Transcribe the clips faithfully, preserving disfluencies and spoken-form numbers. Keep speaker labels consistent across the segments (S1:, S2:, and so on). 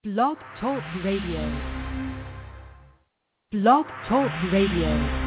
S1: Blog Talk Radio. Blog Talk Radio.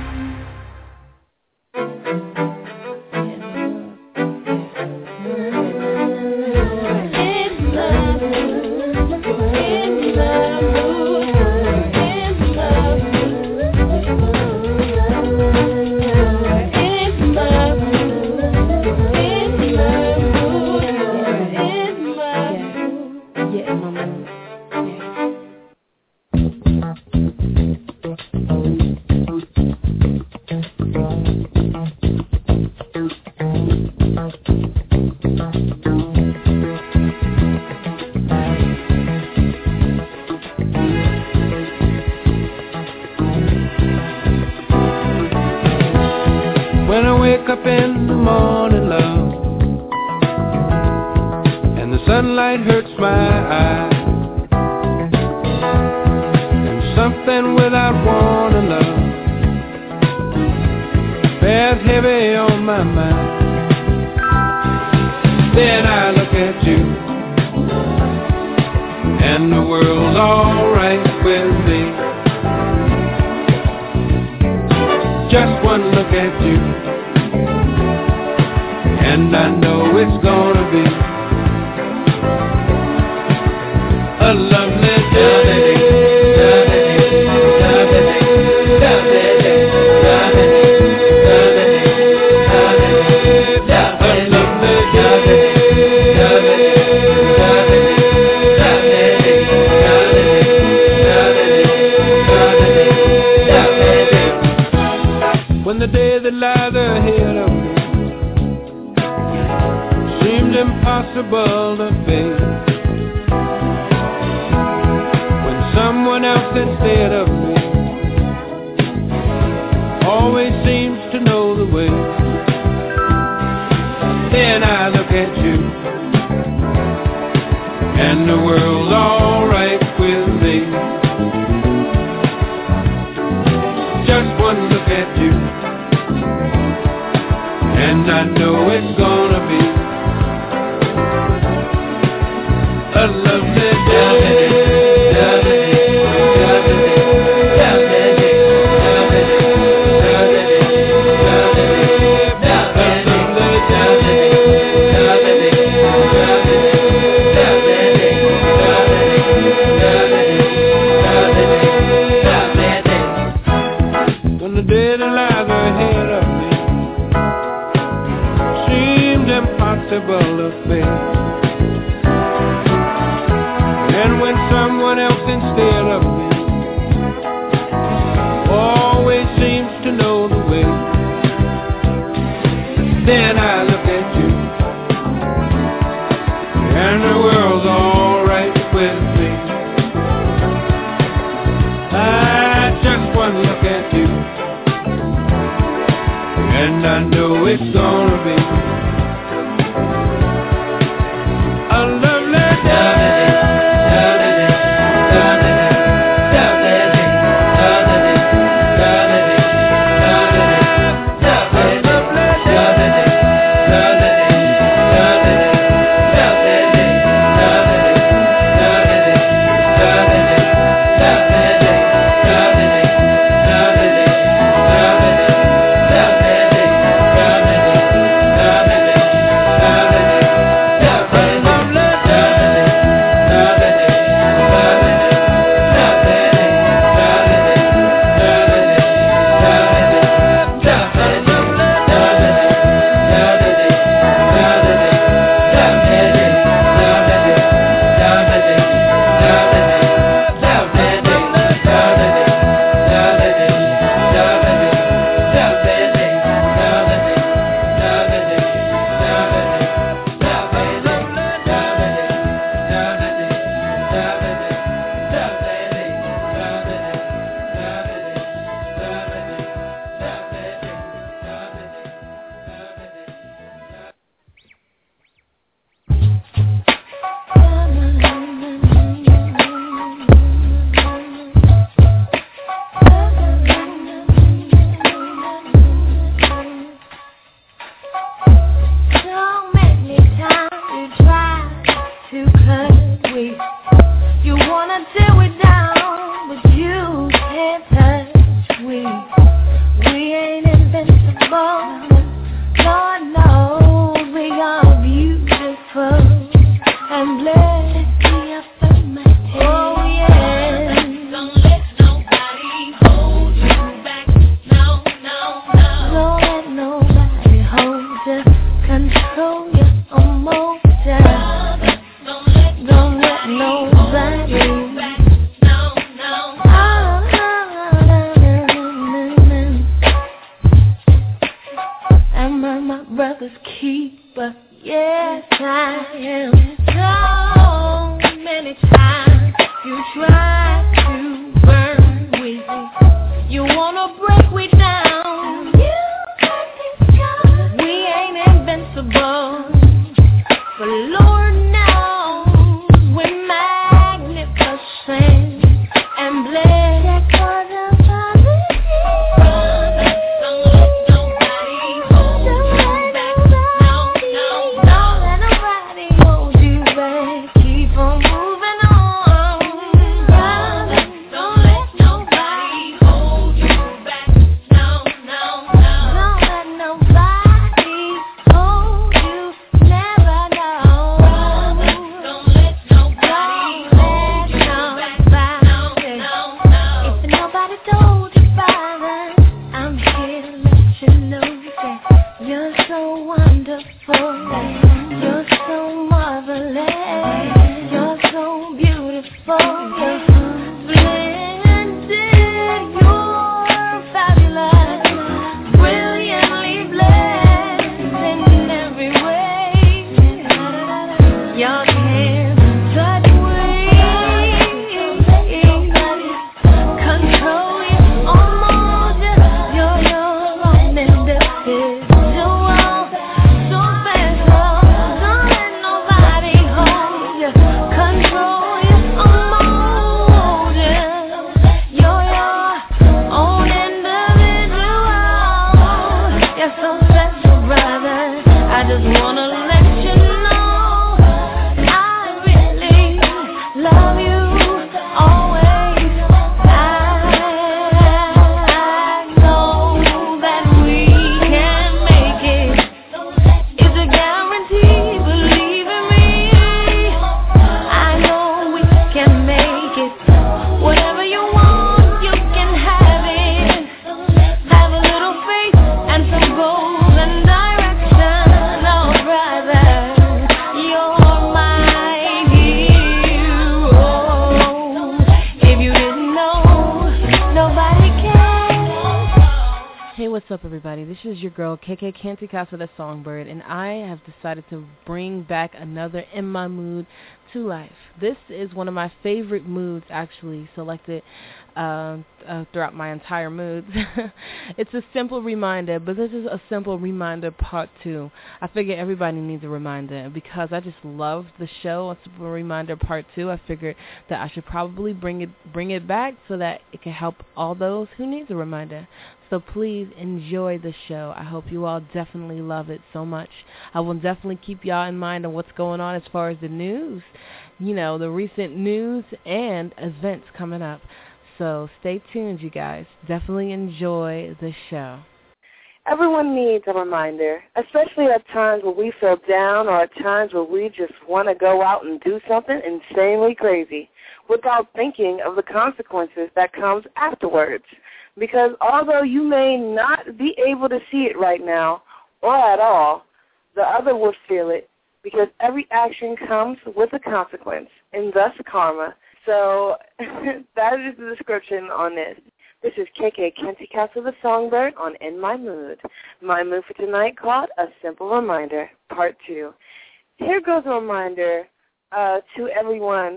S2: K K Canticasa the Songbird, and I have decided to bring back another In My Mood to life. This is one of my favorite moods, actually, selected uh, uh, throughout my entire moods. It's a simple reminder, but this is a simple reminder part two. I figure everybody needs a reminder, because I just love the show, a simple reminder part two. I figured that I should probably bring it bring it back so that it can help all those who need a reminder. So please enjoy the show. I hope you all definitely love it so much. I will definitely keep y'all in mind on what's going on as far as the news, you know, the recent news and events coming up. So stay tuned, you guys. Definitely enjoy the show.
S3: Everyone needs a reminder, especially at times where we feel down or at times where we just want to go out and do something insanely crazy without thinking of the consequences that comes afterwards. Because although you may not be able to see it right now or at all, the other will feel it, because every action comes with a consequence, and thus karma. So that is the description on this. This is K K Canticasa the Songbird on In My Mood. My mood for tonight called A Simple Reminder, Part two. Here goes a reminder uh, to everyone.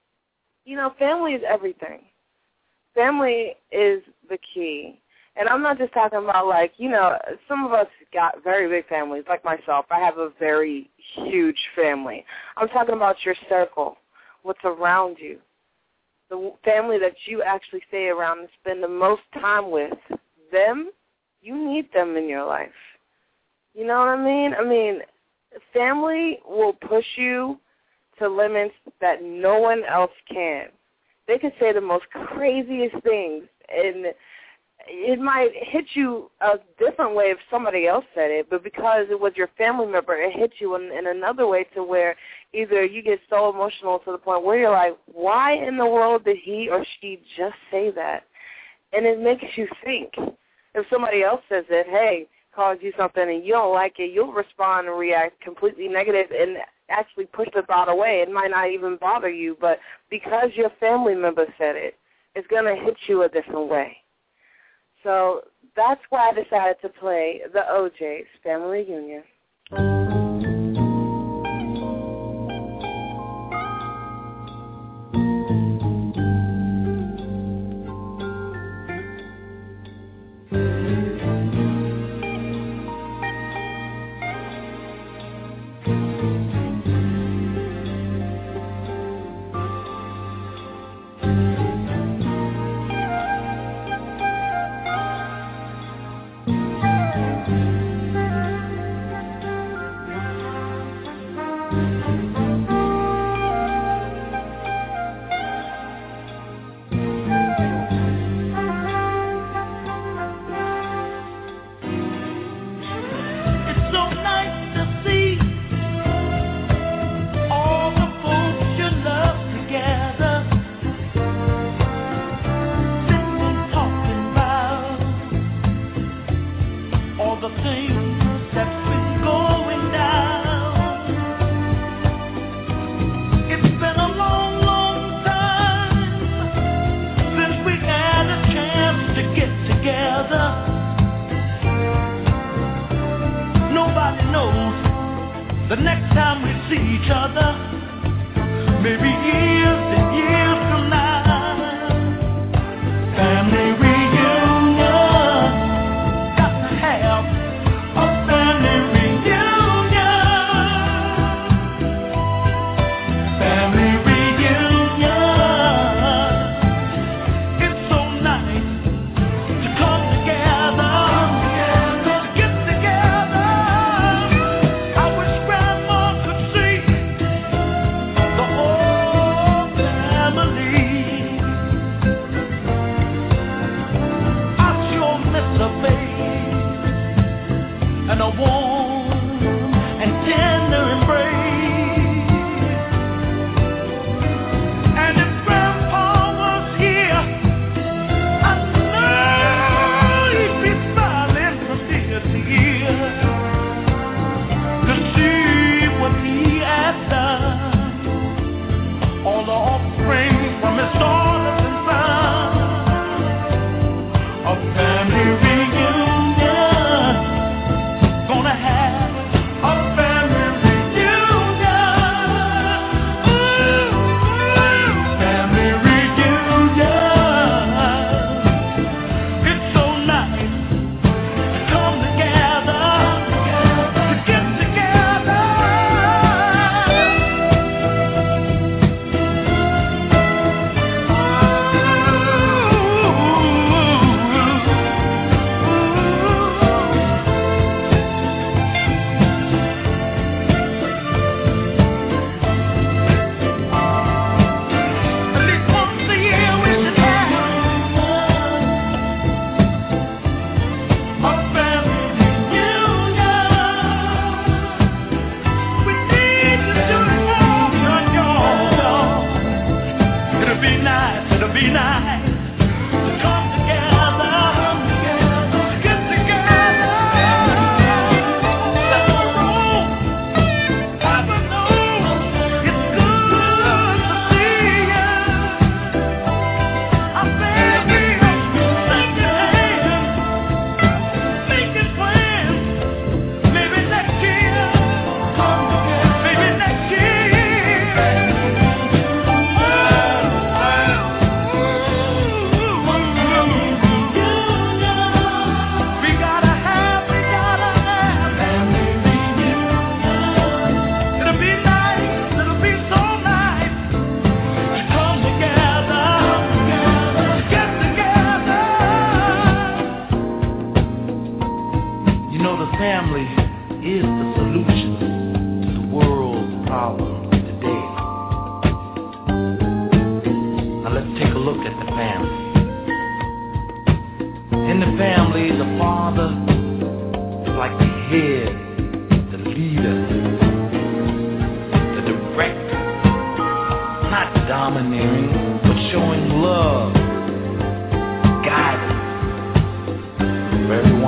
S3: You know, family is everything. Family is the key. And I'm not just talking about, like, you know, some of us got very big families, like myself. I have a very huge family. I'm talking about your circle, what's around you, the family that you actually stay around and spend the most time with. Them, you need them in your life. You know what I mean? I mean, family will push you to limits that no one else can. They can say the most craziest things, and it might hit you a different way if somebody else said it, but because it was your family member, it hit you in, in another way to where either you get so emotional to the point where you're like, why in the world did he or she just say that? And it makes you think. If somebody else says it, hey, calls you something and you don't like it, you'll respond and react completely negative, and actually push the thought away. It might not even bother you, but because your family member said it, it's going to hit you a different way. So that's why I decided to play the O J's Family Reunion.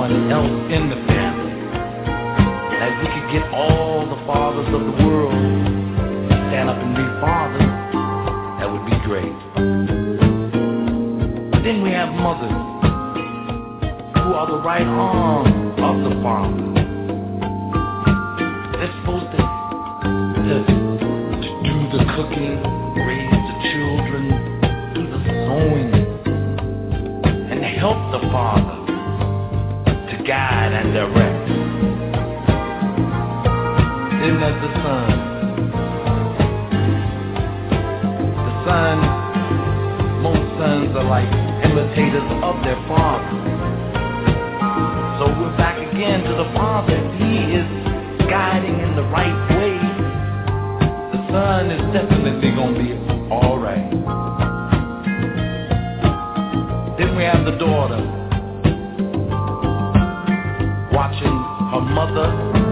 S4: Else in the family, as we could get all the fathers of the world Then we have mothers who are the right arm of the father. They're supposed to, to, to do the cooking, raise the children, do the sewing, and help the father to guide and direct. Then there's the son. The son, most sons are like imitators of their father. So we're back again to the father. If he is guiding in the right way, the son is definitely going to be all right. Then we have the daughter watching her mother,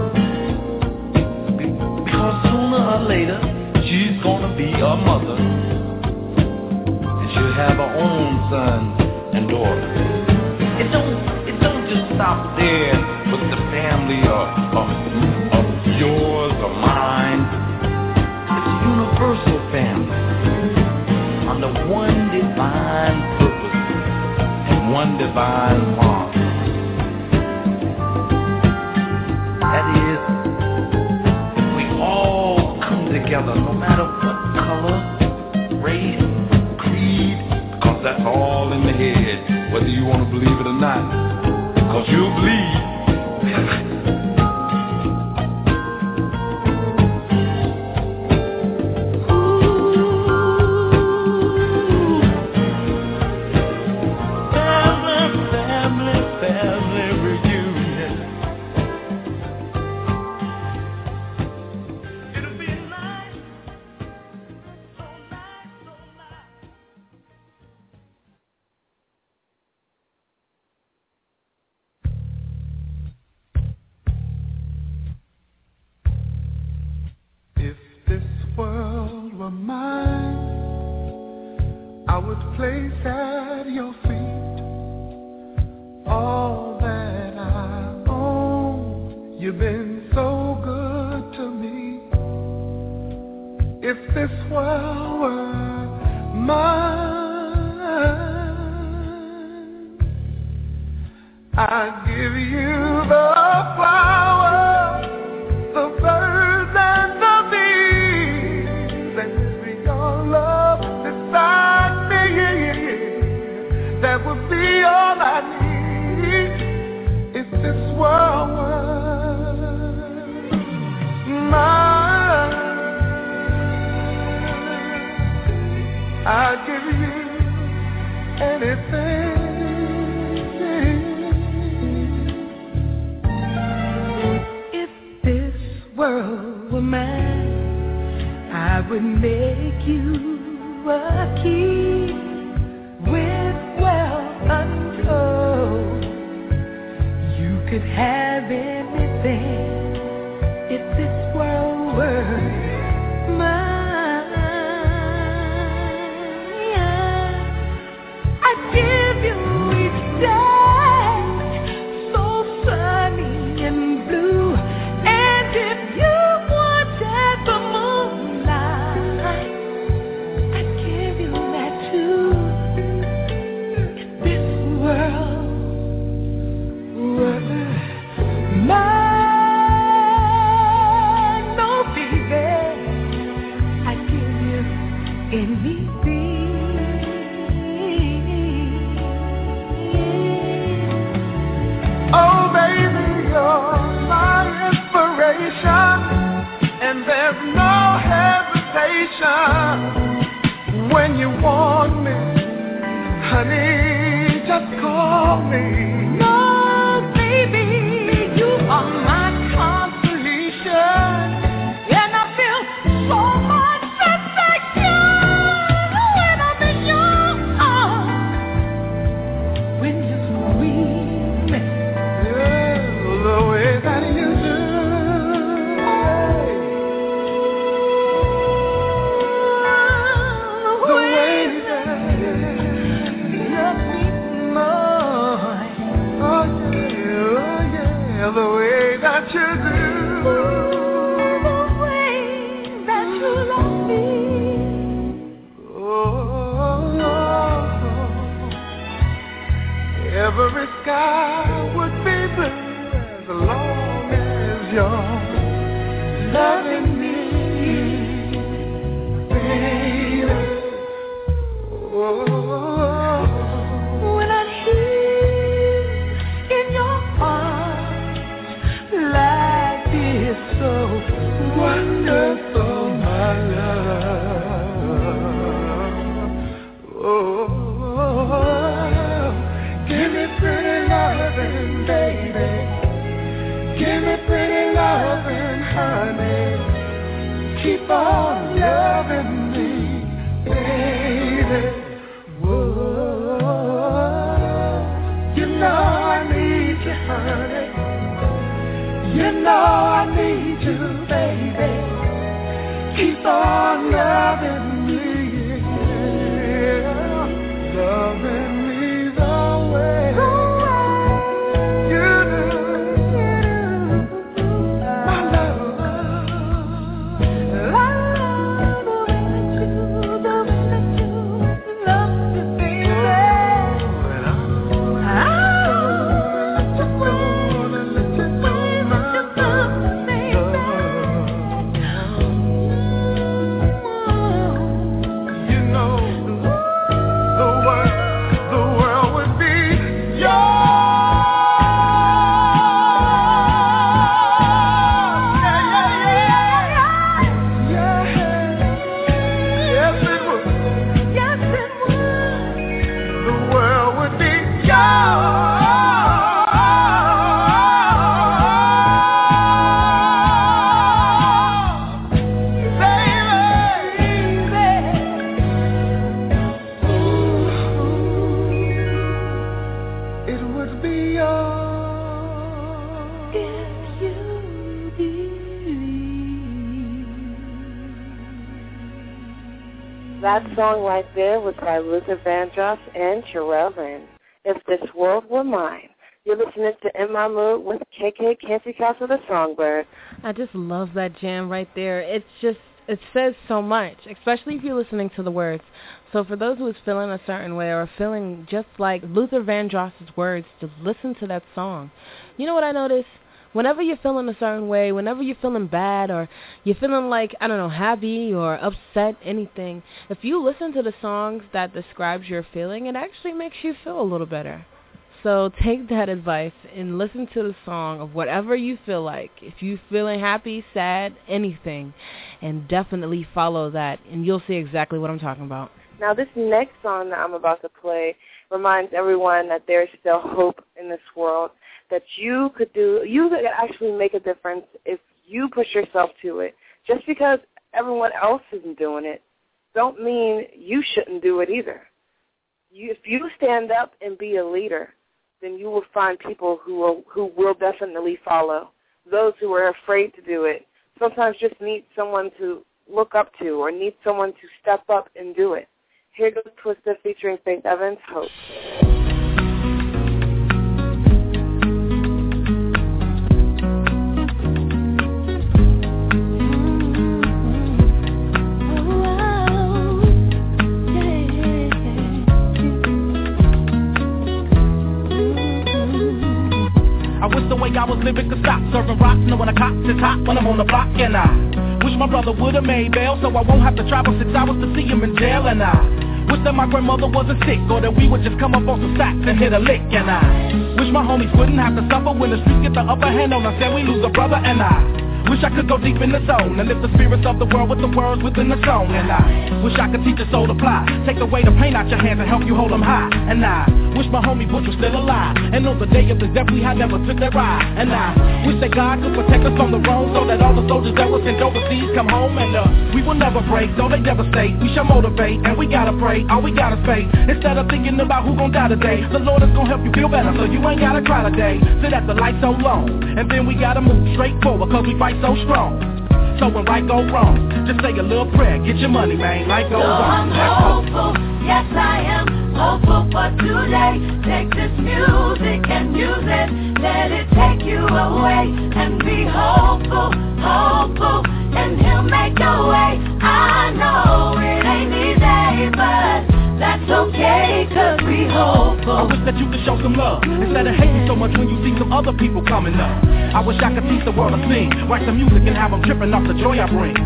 S4: because sooner or later she's going to be a mother, and she'll have her own son and daughter. It don't, it don't just stop there with the family of, of, of yours or mine. It's a universal family under one divine purpose and one divine Father. That is, if we all come together, no matter what color, race, creed, because that's all in the head, whether you want to believe it or not, because you'll bleed.
S5: More
S4: every sky would be blue as long as you're loving me, baby. Oh, when I hear in your arms like this, so wonderful, my love. Oh, give me pretty loving, baby. Give me pretty loving, honey. Keep on loving me, baby. Whoa, you know I need you, honey. You know I need you, baby. Keep on loving me, yeah. Loving me the way you do, my love. I love the way that you, the way that you love me, baby. I wanna let you know, my love, baby. You know the world, the world would be yours. Yeah, yeah, yeah, yeah. Yes, it would. Yes, it would. The world would be yours, baby. It would be yours if you believe.
S3: That song right there was by Luther Vandross and Cherelle Lynn. If This World Were Mine. You're listening to In My Mood with K K Canty Castle the Songbird.
S2: I just love that jam right there. It's just, it says so much, especially if you're listening to the words. So for those who is feeling a certain way or feeling just like Luther Vandross's words, to listen to that song. You know what I notice? Whenever you're feeling a certain way, whenever you're feeling bad or you're feeling like, I don't know, happy or upset, anything, if you listen to the songs that describes your feeling, it actually makes you feel a little better. So take that advice and listen to the song of whatever you feel like. If you're feeling happy, sad, anything, and definitely follow that, and you'll see exactly what I'm talking about.
S3: Now, this next song that I'm about to play reminds everyone that there's still hope in this world, that you could do, you could actually make a difference if you push yourself to it. Just because everyone else isn't doing it, don't mean you shouldn't do it either. You, if you stand up and be a leader, then you will find people who will, who will definitely follow. Those who are afraid to do it sometimes just need someone to look up to or need someone to step up and do it. Here goes Twista featuring Faith Evans, Hope.
S5: I was living could stop serving rocks, knowing I cops is hot when I'm on the block. And I wish my brother would've made bail so I won't have to travel six hours to see him in jail. And I wish that my grandmother wasn't sick or that we would just come up on some sacks and hit a lick. And I wish my homies wouldn't have to suffer when the streets get the upper hand on us and we lose a brother. And I wish I could go deep in the zone and lift the spirits of the world with the words within the song. And I wish I could teach a soul to fly, take away the pain out your hands and help you hold them high. And I wish my homie Butch was still alive and on the day of his death we had never took that ride. And I wish that God could protect us from the wrong so that all the soldiers that were sent overseas come home. And uh, we will never break, though they devastate. We shall motivate and we gotta pray, all we gotta say. Instead of thinking about who gon' die today, the Lord is gon' help you feel better so you ain't gotta cry today. Sit at the light so long and then we gotta move straight forward cause we fight so strong. So when right go wrong, just say a little prayer, get your money, man, life goes
S6: so
S5: on.
S6: I'm hopeful, yes I am hopeful for today. Take this music and use it, let it take you away. And be hopeful, hopeful, and he'll make a way. I know it ain't easy, but that's okay, cause we hopeful.
S5: I wish that you could show some love instead of hating so much when you see some other people coming up. I wish I could teach the world to sing, write some music and have them tripping off the joy I bring.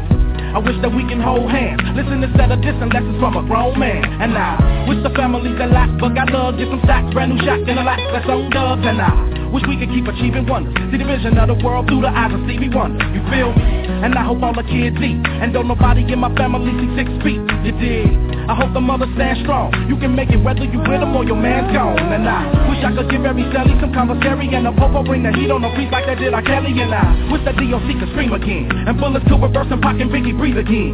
S5: I wish that we can hold hands, listen instead of dissing lessons from a grown man. And I wish the families that lack, but got love, get some stacks, brand new shots in a lack, that's on dubs. And I wish we could keep achieving wonders, see the vision of the world through the eyes of Stevie Wonder. You feel me? And I hope all the kids eat, and don't nobody in my family see six feet. You dig? I hope the mother stands strong. You can make it whether you with them or your man's gone. And I wish I could give every Sally some commissary, and a popo bring the heat on the beat like they did R. Kelly. And I wish that D O C could scream again, and bullets could reverse and Pac and Biggie breathe again.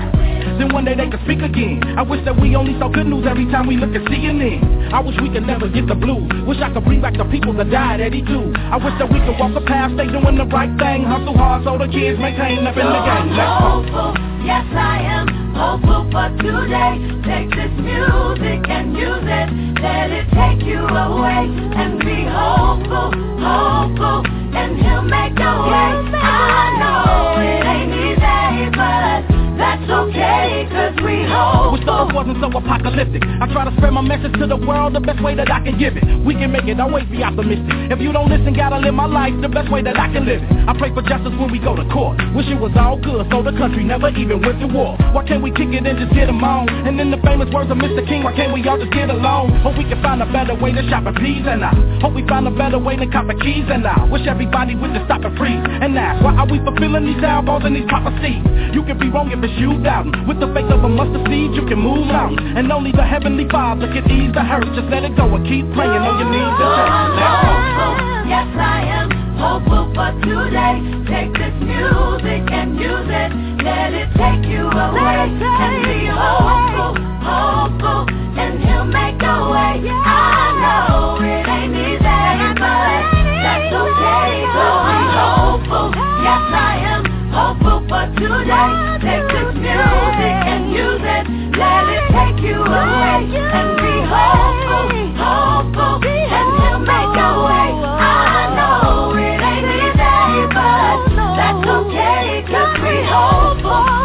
S5: Then one day they could speak again. I wish that we only saw good news every time we look at C N N. I wish we could never get the blues. Wish I could bring back the people that died at eighty-two. I wish that we could walk the path, stay doing the right thing, hustle hard so the kids maintain up in the game. Let's
S6: hopeful, yes I am hopeful for today. Take this music and use it, let it take you away, and be hopeful, hopeful, and he'll make a way. I know it ain't easy, but that's okay, cause we hope.
S5: Wish the earth wasn't so apocalyptic. I try to spread my message to the world the best way that I can give it. We can make it, always be optimistic. If you don't listen, gotta live my life the best way that I can live it. I pray for justice when we go to court. Wish it was all good, so the country never even went to war. Why can't we kick it and just get them on? And in the famous words of Mister King, why can't we all just get along? Hope we can find a better way to shop at peas, and I hope we find a better way to cop the keys, and I wish everybody would just stop and freeze and ask, why are we fulfilling these downfalls and these prophecies? You can be wrong if it's you doubting. With the faith of a mustard seed, you can move mountains, and only the heavenly Father can ease the hurt. Just let it go and keep praying on your knees and
S6: hopeful, yes I am hopeful for today. Take this music and use it, let it take you away, and be hopeful, hopeful, and he'll make a way. I know it ain't easy, but that's okay, so be hopeful, yes I am hopeful for today. Take this music and use it, let it take you away, and be hopeful, hopeful, and he'll make a way. I know it ain't easy, but that's okay, cause we hopeful.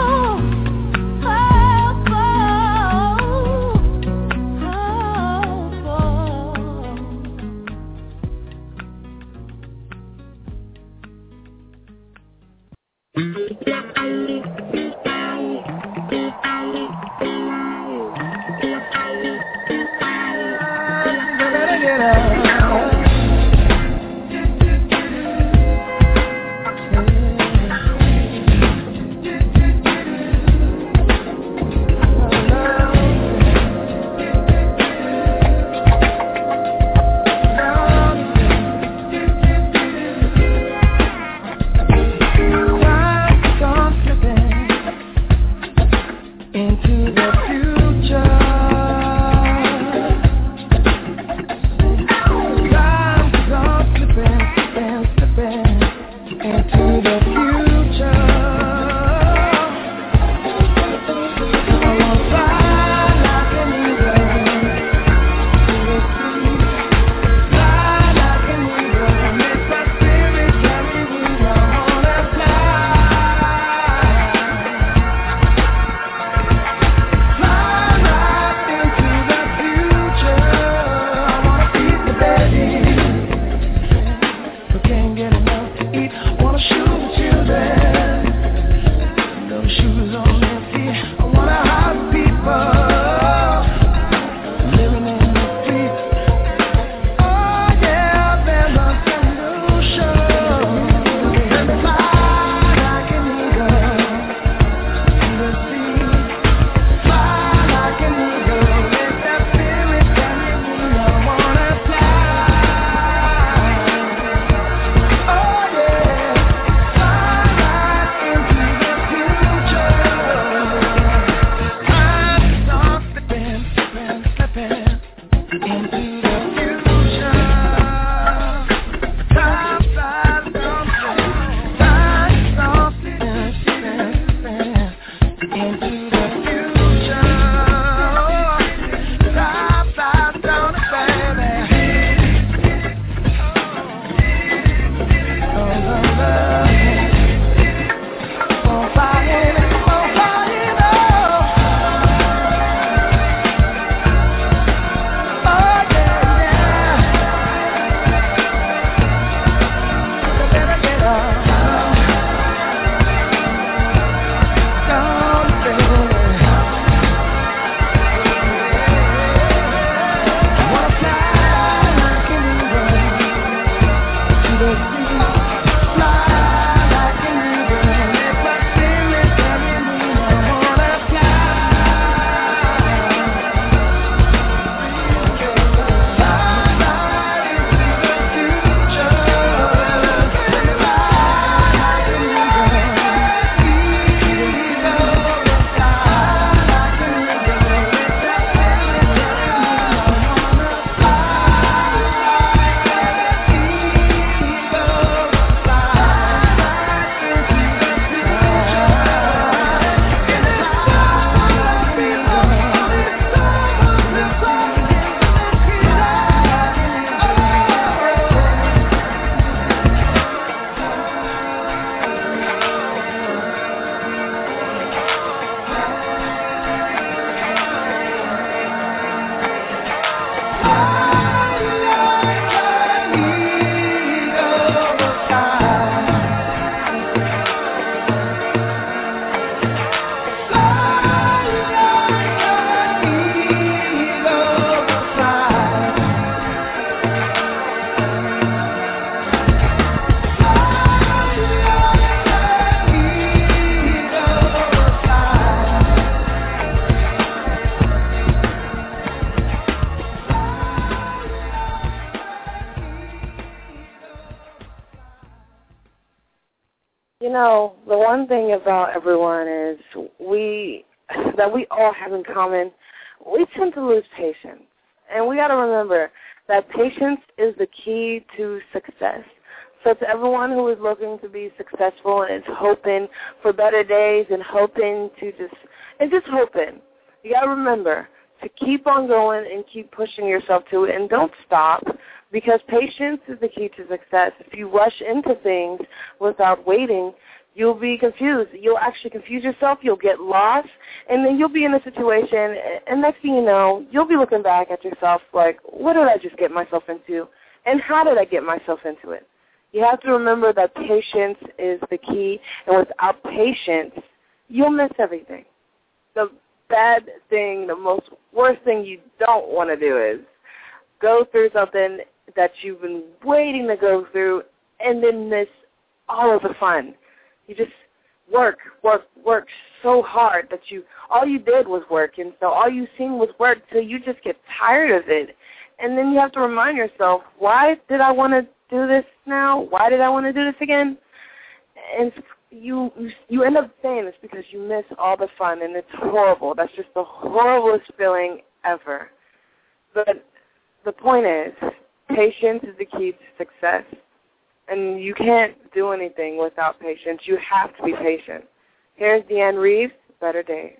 S3: know, the one thing about everyone is we, that we all have in common, we tend to lose patience. And we got to remember that patience is the key to success. So to everyone who is looking to be successful and is hoping for better days and hoping to just, and just hoping, you got to remember to keep on going and keep pushing yourself to it and don't stop, because patience is the key to success. If you rush into things without waiting, you'll be confused. You'll actually confuse yourself. You'll get lost, and then you'll be in a situation, and next thing you know, you'll be looking back at yourself like, what did I just get myself into, and how did I get myself into it? You have to remember that patience is the key, and without patience, you'll miss everything. The bad thing, the most worst thing you don't want to do is go through something that you've been waiting to go through and then miss all of the fun. You just work, work, work so hard that you, all you did was work, and so all you seen was work till you just get tired of it. And then you have to remind yourself, why did I want to do this now? Why did I want to do this again? And you you end up saying it's because you miss all the fun, and it's horrible. That's just the horriblest feeling ever. But the point is, patience is the key to success. And you can't do anything without patience. You have to be patient. Here's Deanne Reeves, Better Days.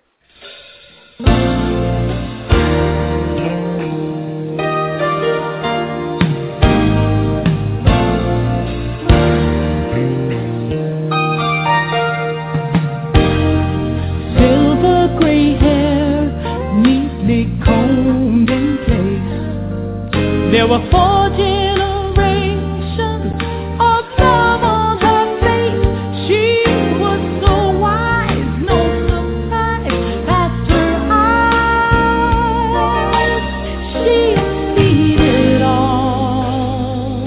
S7: Silver gray hair, neatly combed in place. There were four generations of love on her face. She was so wise, no surprise passed her eyes. She had seen it all.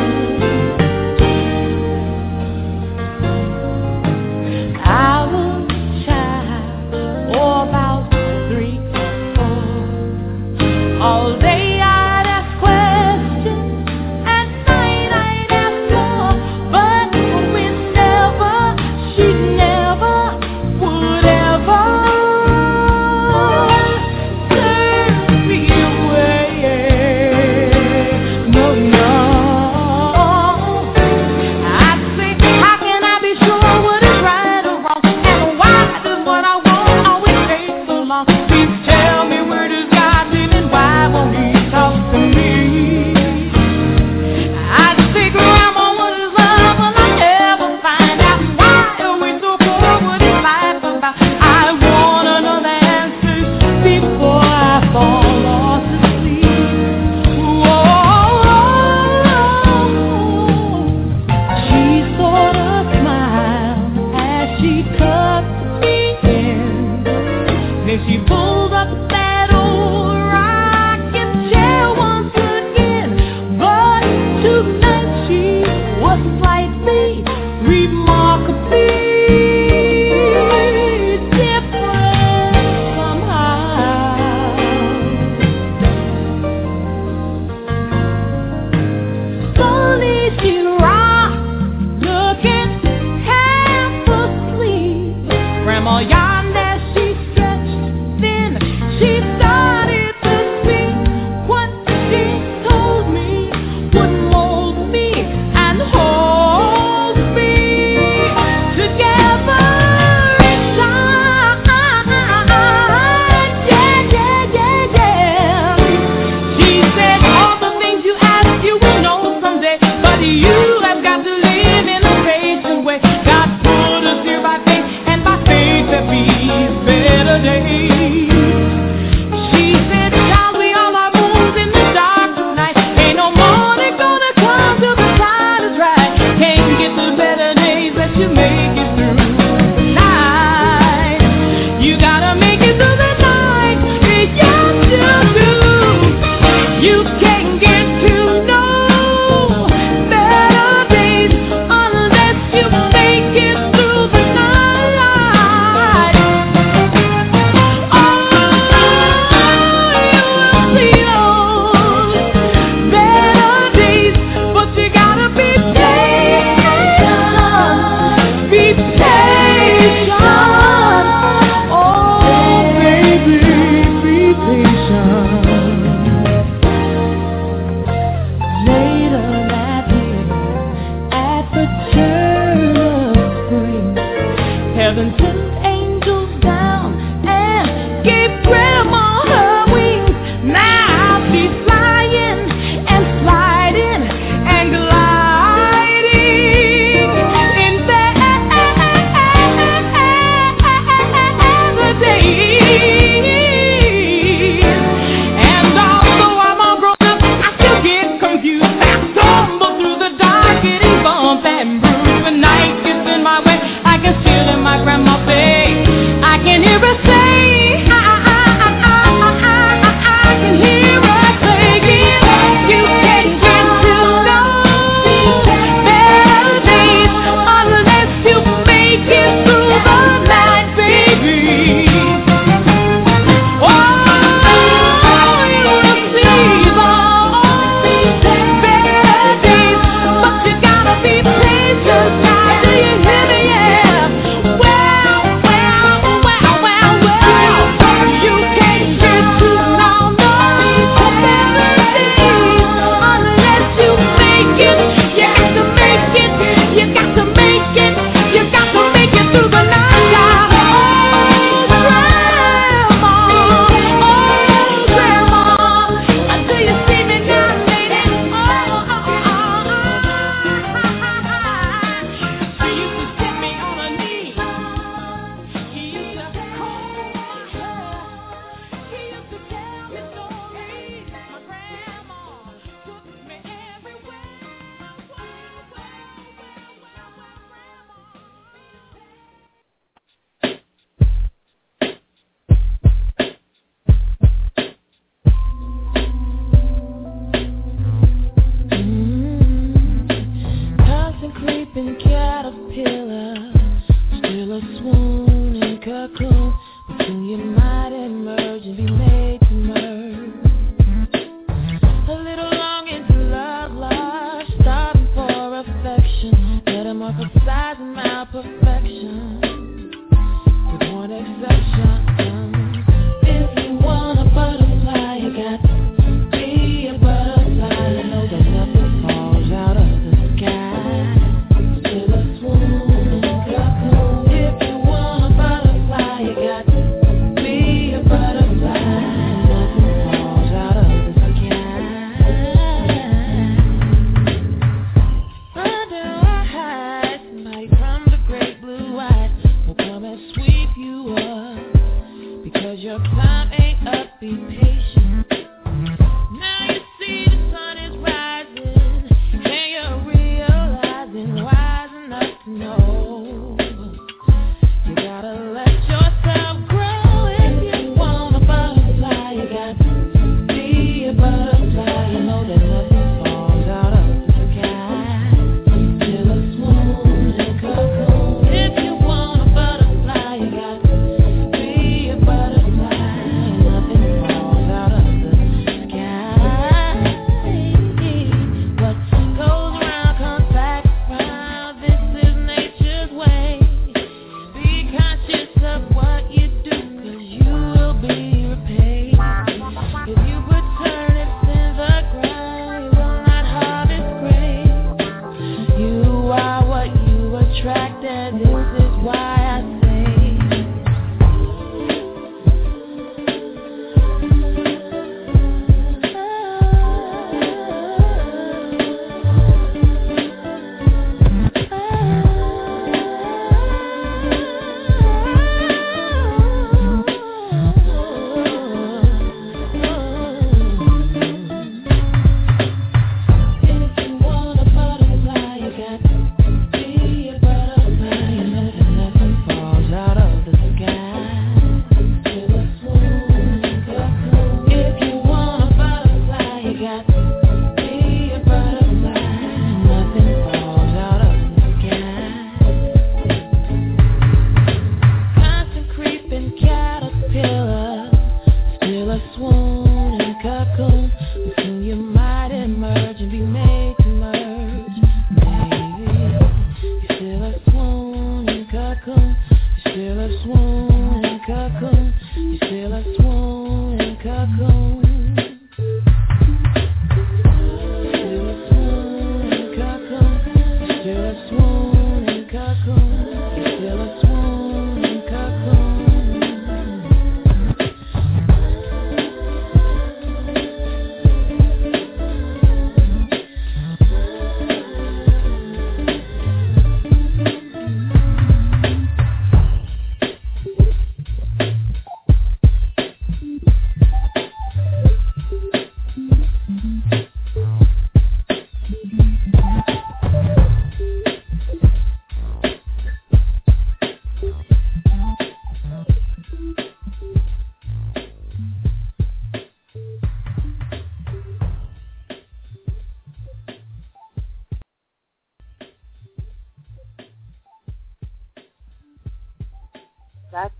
S7: I was a child, oh, about three or four. All day I'd ask questions, at night I'd ask her, but whenever she never would ever turn me away. No, no. I'd say, how can I be sure what is right or wrong? And why does what I want always take so long? Please tell me, where does God live and why won't He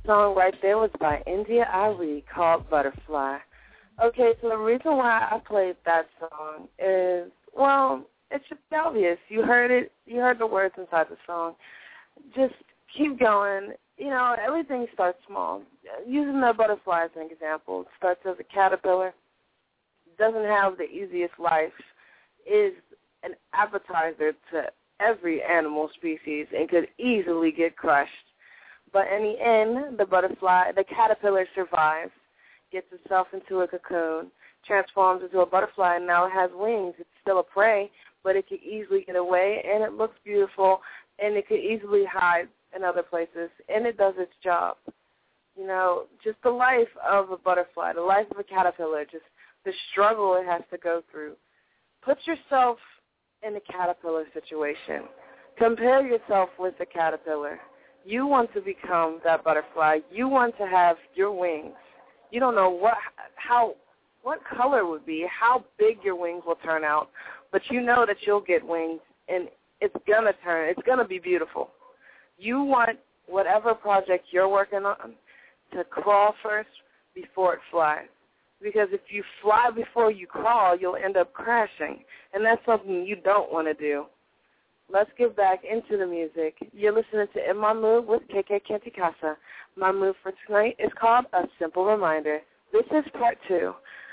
S3: song right there was by India Arie called Butterfly. Okay, so the reason why I played that song is, well, it's just obvious. You heard it. You heard the words inside the song. Just keep going. You know, everything starts small. Using the butterfly as an example, it starts as a caterpillar, doesn't have the easiest life, is an appetizer to every animal species and could easily get crushed. But in the end, the butterfly, the caterpillar survives, gets itself into a cocoon, transforms into a butterfly, and now it has wings. It's still a prey, but it can easily get away, and it looks beautiful, and it could easily hide in other places, and it does its job. You know, just the life of a butterfly, the life of a caterpillar, just the struggle it has to go through. Put yourself in a caterpillar situation. Compare yourself with the caterpillar. You want to become that butterfly. You want to have your wings. You don't know what, how, what color would be, how big your wings will turn out, but you know that you'll get wings, and it's gonna turn. It's gonna be beautiful. You want whatever project you're working on to crawl first before it flies. Because if you fly before you crawl, you'll end up crashing, and that's something you don't want to do. Let's get back into the music. You're listening to In My Mood with K K Kentikasa. My mood for tonight is called A Simple Reminder. This is part two.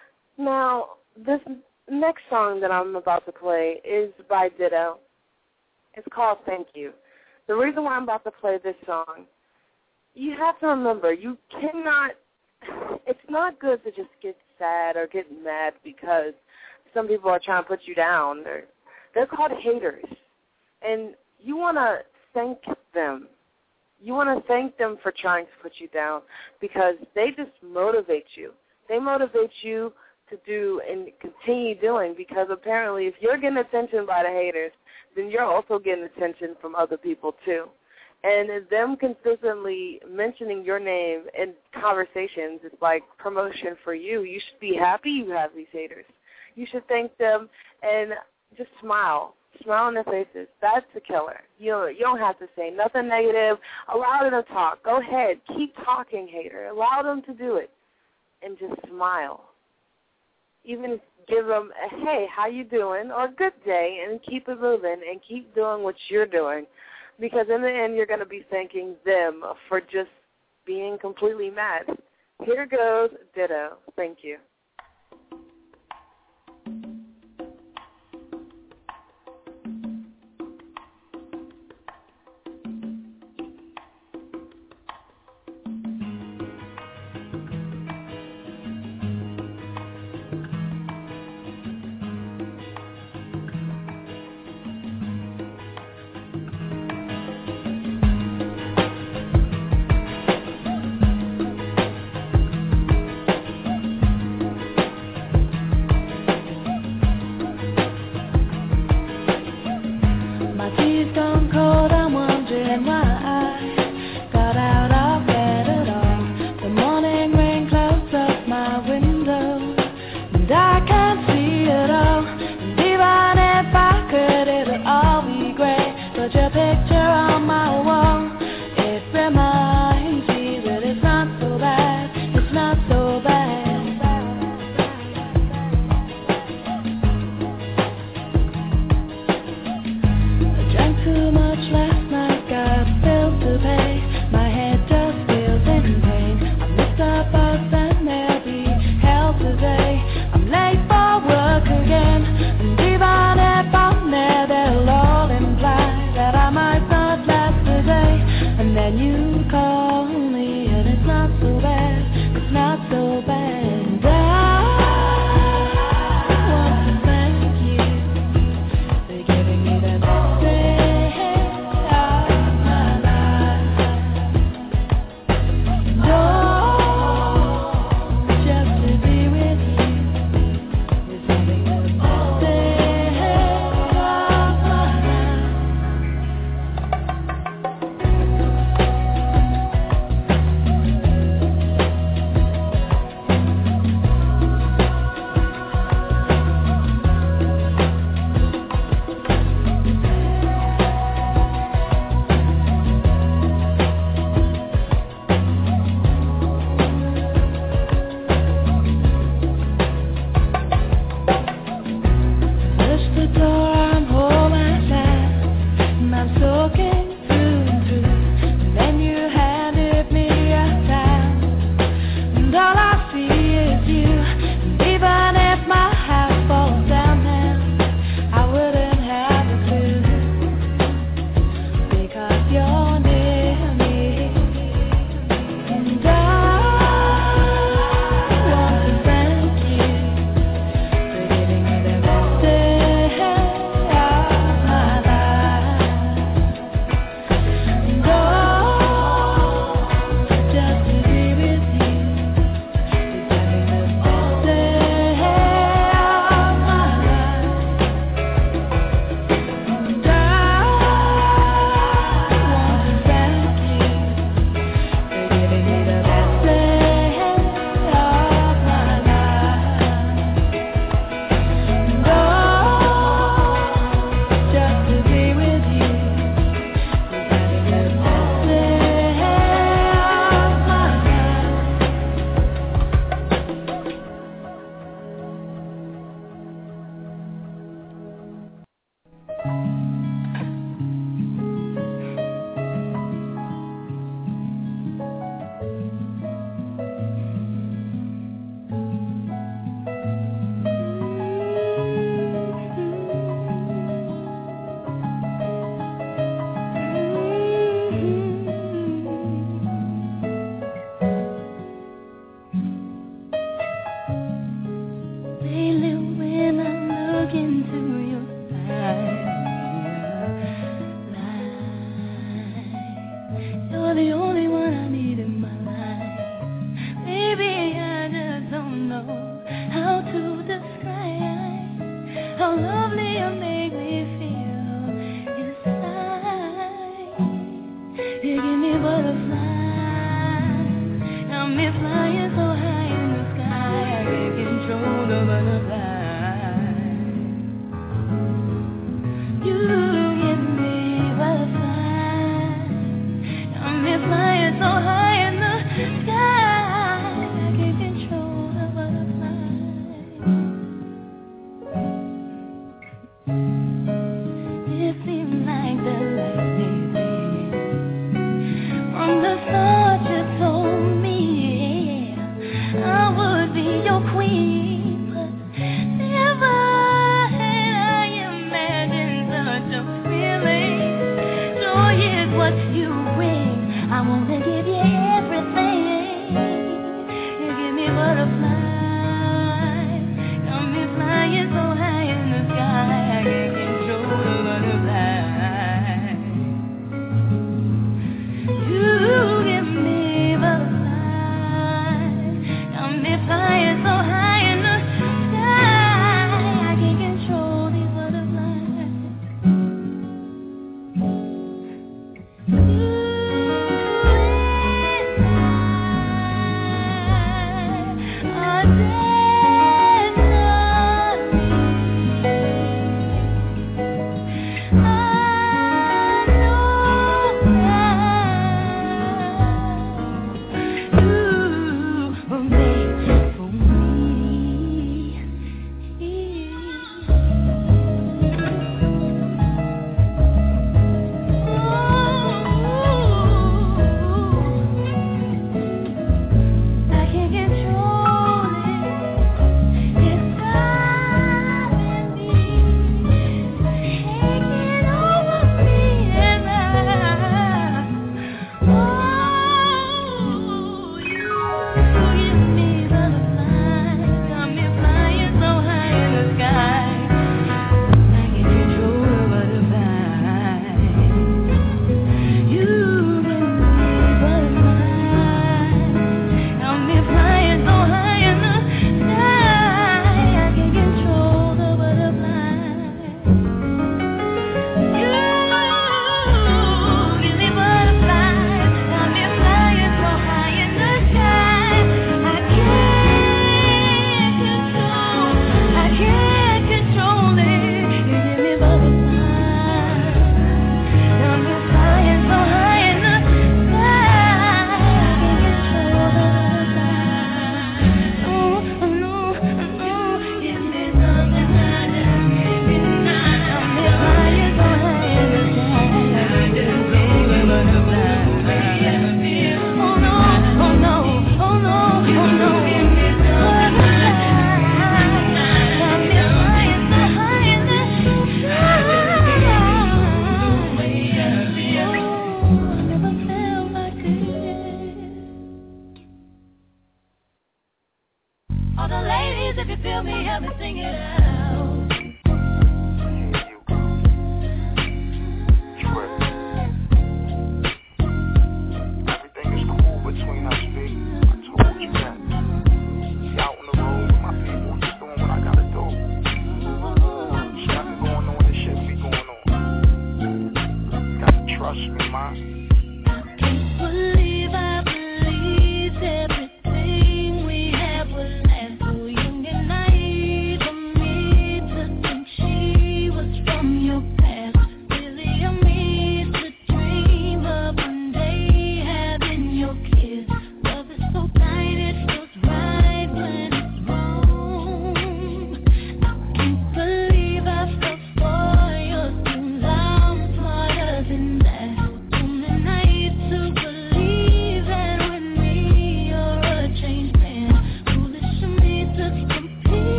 S3: Now, this next song that I'm about to play is by Ditto. It's called Thank You. The reason why I'm about to play this song, you have to remember, you cannot, it's not good to just get sad or get mad because some people are trying to put you down. They're, they're called haters. And you want to thank them. You want to thank them for trying to put you down because they just motivate you. They motivate you to do and continue doing because apparently if you're getting attention by the haters, then you're also getting attention from other people too. And them consistently mentioning your name in conversations is like promotion for you. You should be happy you have these haters. You should thank them and just smile. Smile on their faces. That's a killer. You know, you don't have to say nothing negative. Allow them to talk. Go ahead. Keep talking, hater. Allow them to do it. And just smile. Even give them a, hey, how you doing, or good day, and keep it moving and keep doing what you're doing. Because in the end, you're going to be thanking them for just being completely mad. Here goes Ditto. Thank you.
S6: All the ladies, if you feel me, help me sing it out.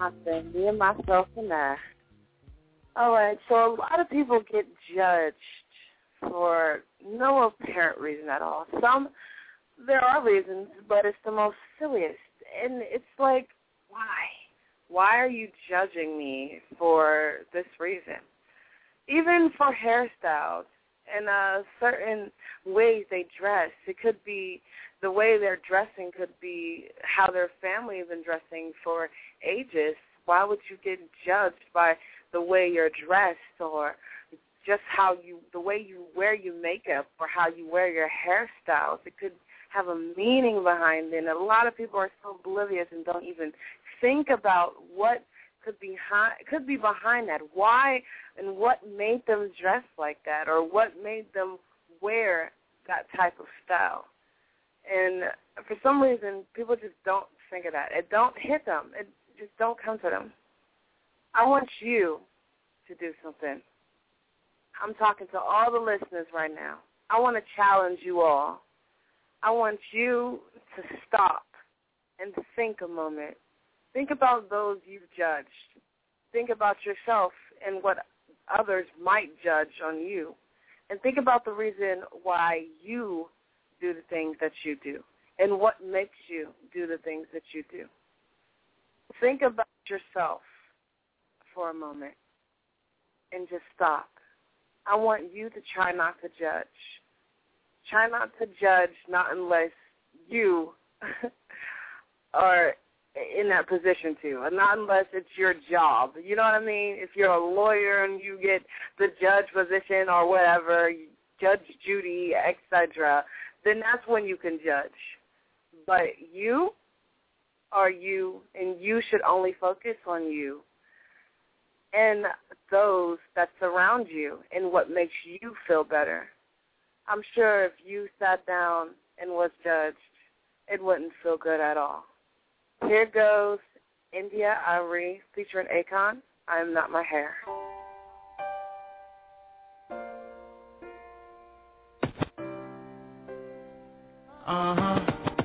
S3: Constant, me and myself and I. All right, so a lot of people get judged for no apparent reason at all. Some, there are reasons, but it's the most silliest. And it's like, why? Why are you judging me for this reason? Even for hairstyles and uh, certain ways they dress. It could be the way they're dressing could be how their family has been dressing for ages. Why would you get judged by the way you're dressed or just how you, the way you wear your makeup or how you wear your hairstyles? It could have a meaning behind it. And a lot of people are so oblivious and don't even think about what could be behind, could be behind that. Why and what made them dress like that, or what made them wear that type of style. And for some reason, people just don't think of that. It don't hit them. It just don't come to them. I want you to do something. I'm talking to all the listeners right now. I want to challenge you all. I want you to stop and think a moment. Think about those you've judged. Think about yourself and what others might judge on you. And think about the reason why you do the things that you do and what makes you do the things that you do. Think about yourself for a moment and just stop. I want you to try not to judge. Try not to judge, not unless you are in that position to, and not unless it's your job. You know what I mean? If you're a lawyer and you get the judge position or whatever, Judge Judy, et cetera, then that's when you can judge. But you are you, and you should only focus on you and those that surround you and what makes you feel better. I'm sure if you sat down and was judged, it wouldn't feel good at all. Here goes India Arie featuring Akon, I Am Not My Hair.
S5: Uh-huh.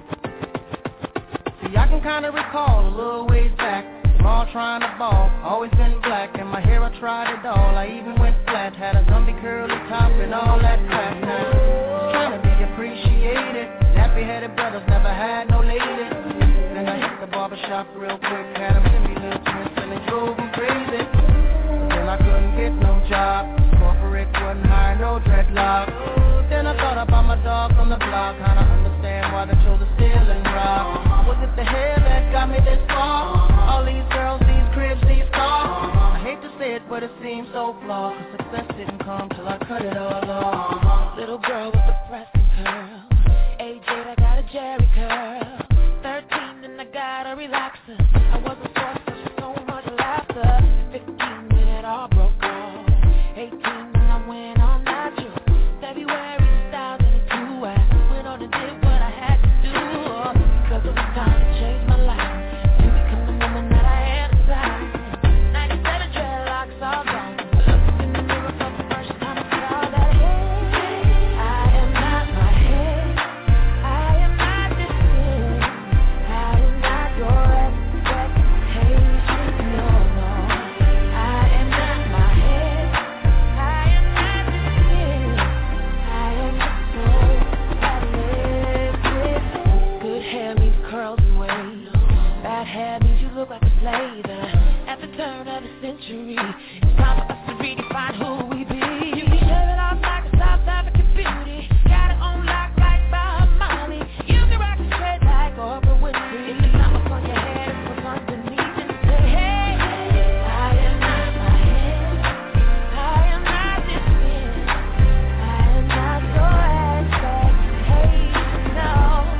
S5: See, I can kind of recall a little ways back, small trying to ball, always been black, and my hair I tried it all. I even went flat, had a gummy curly top and all that crap. Now, trying to be appreciated, nappy-headed brothers never had no lady. Then I hit the barbershop real quick, had them give me little twist and they drove them crazy. But then I couldn't get no job, corporate wouldn't hire no dreadlock. Then I thought about my dog on the block, kinda understand why they chose to steal and rob. Was it the hair that got me this far? All these girls, these cribs, these cars. I hate to say it, but it seems so flawed, cause success didn't come till I cut it all off. Little girl with the pressing curl, age eight, I got a Jerry curl. Thirteen and I got a relaxer. I wasn't source for so much laughter. Fifteen when it all broke off. Eighteen when I went on natural. February two thousand two, I went on and did what I had to do. Because it was time to change my life and become the woman that I am inside. Ninety-seven dreadlocks all gone. Looked in the mirror for the first time and saw that hey, I am not my hair. I am not this thing. I am not your expectation, no, no. I am not my head. I am not this thing. I am the soul that lives within. Good hair means curls and waves. Bad hair means you look like a slave. At the turn of the century, it's time for us to redefine who we be. You can shave it off like a South African beauty. Got it on lock like Bob Marley. You can rock it straight like Oprah Winfrey. If it's not what's on your head, it's what's underneath. And say, hey, I am not my head. I am not this thing. I am not your expectation, no.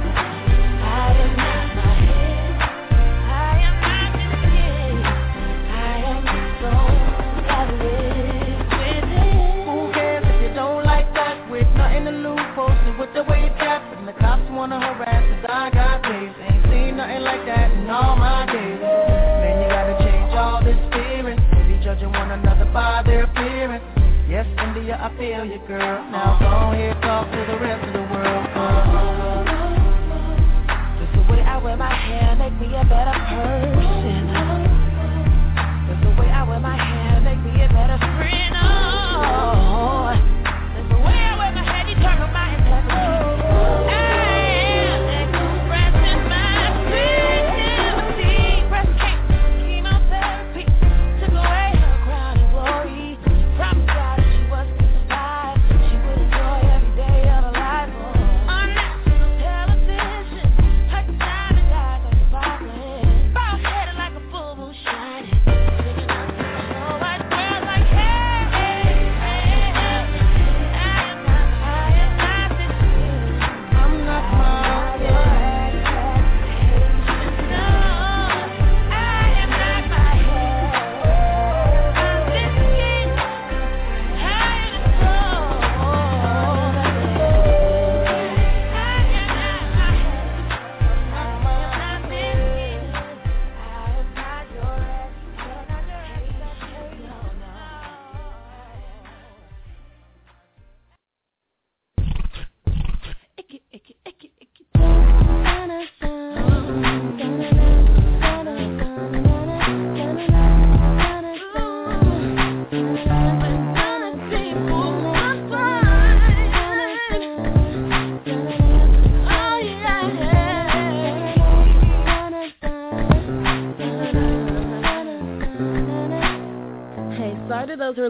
S5: I am not my head. I am not this thing. I am the soul that lives within. Who cares if you don't like that? With nothing to lose, posted with the way you tap. And the cops wanna harass us, I got ways. Ain't seen nothing like that in all my days. Man, you gotta change all this fearing. They be judging one another by their appearance. Yes, India, I feel you, girl. Now go ahead, talk to the rest of the world. Uh-huh. Just the way I wear my hair make me a better person.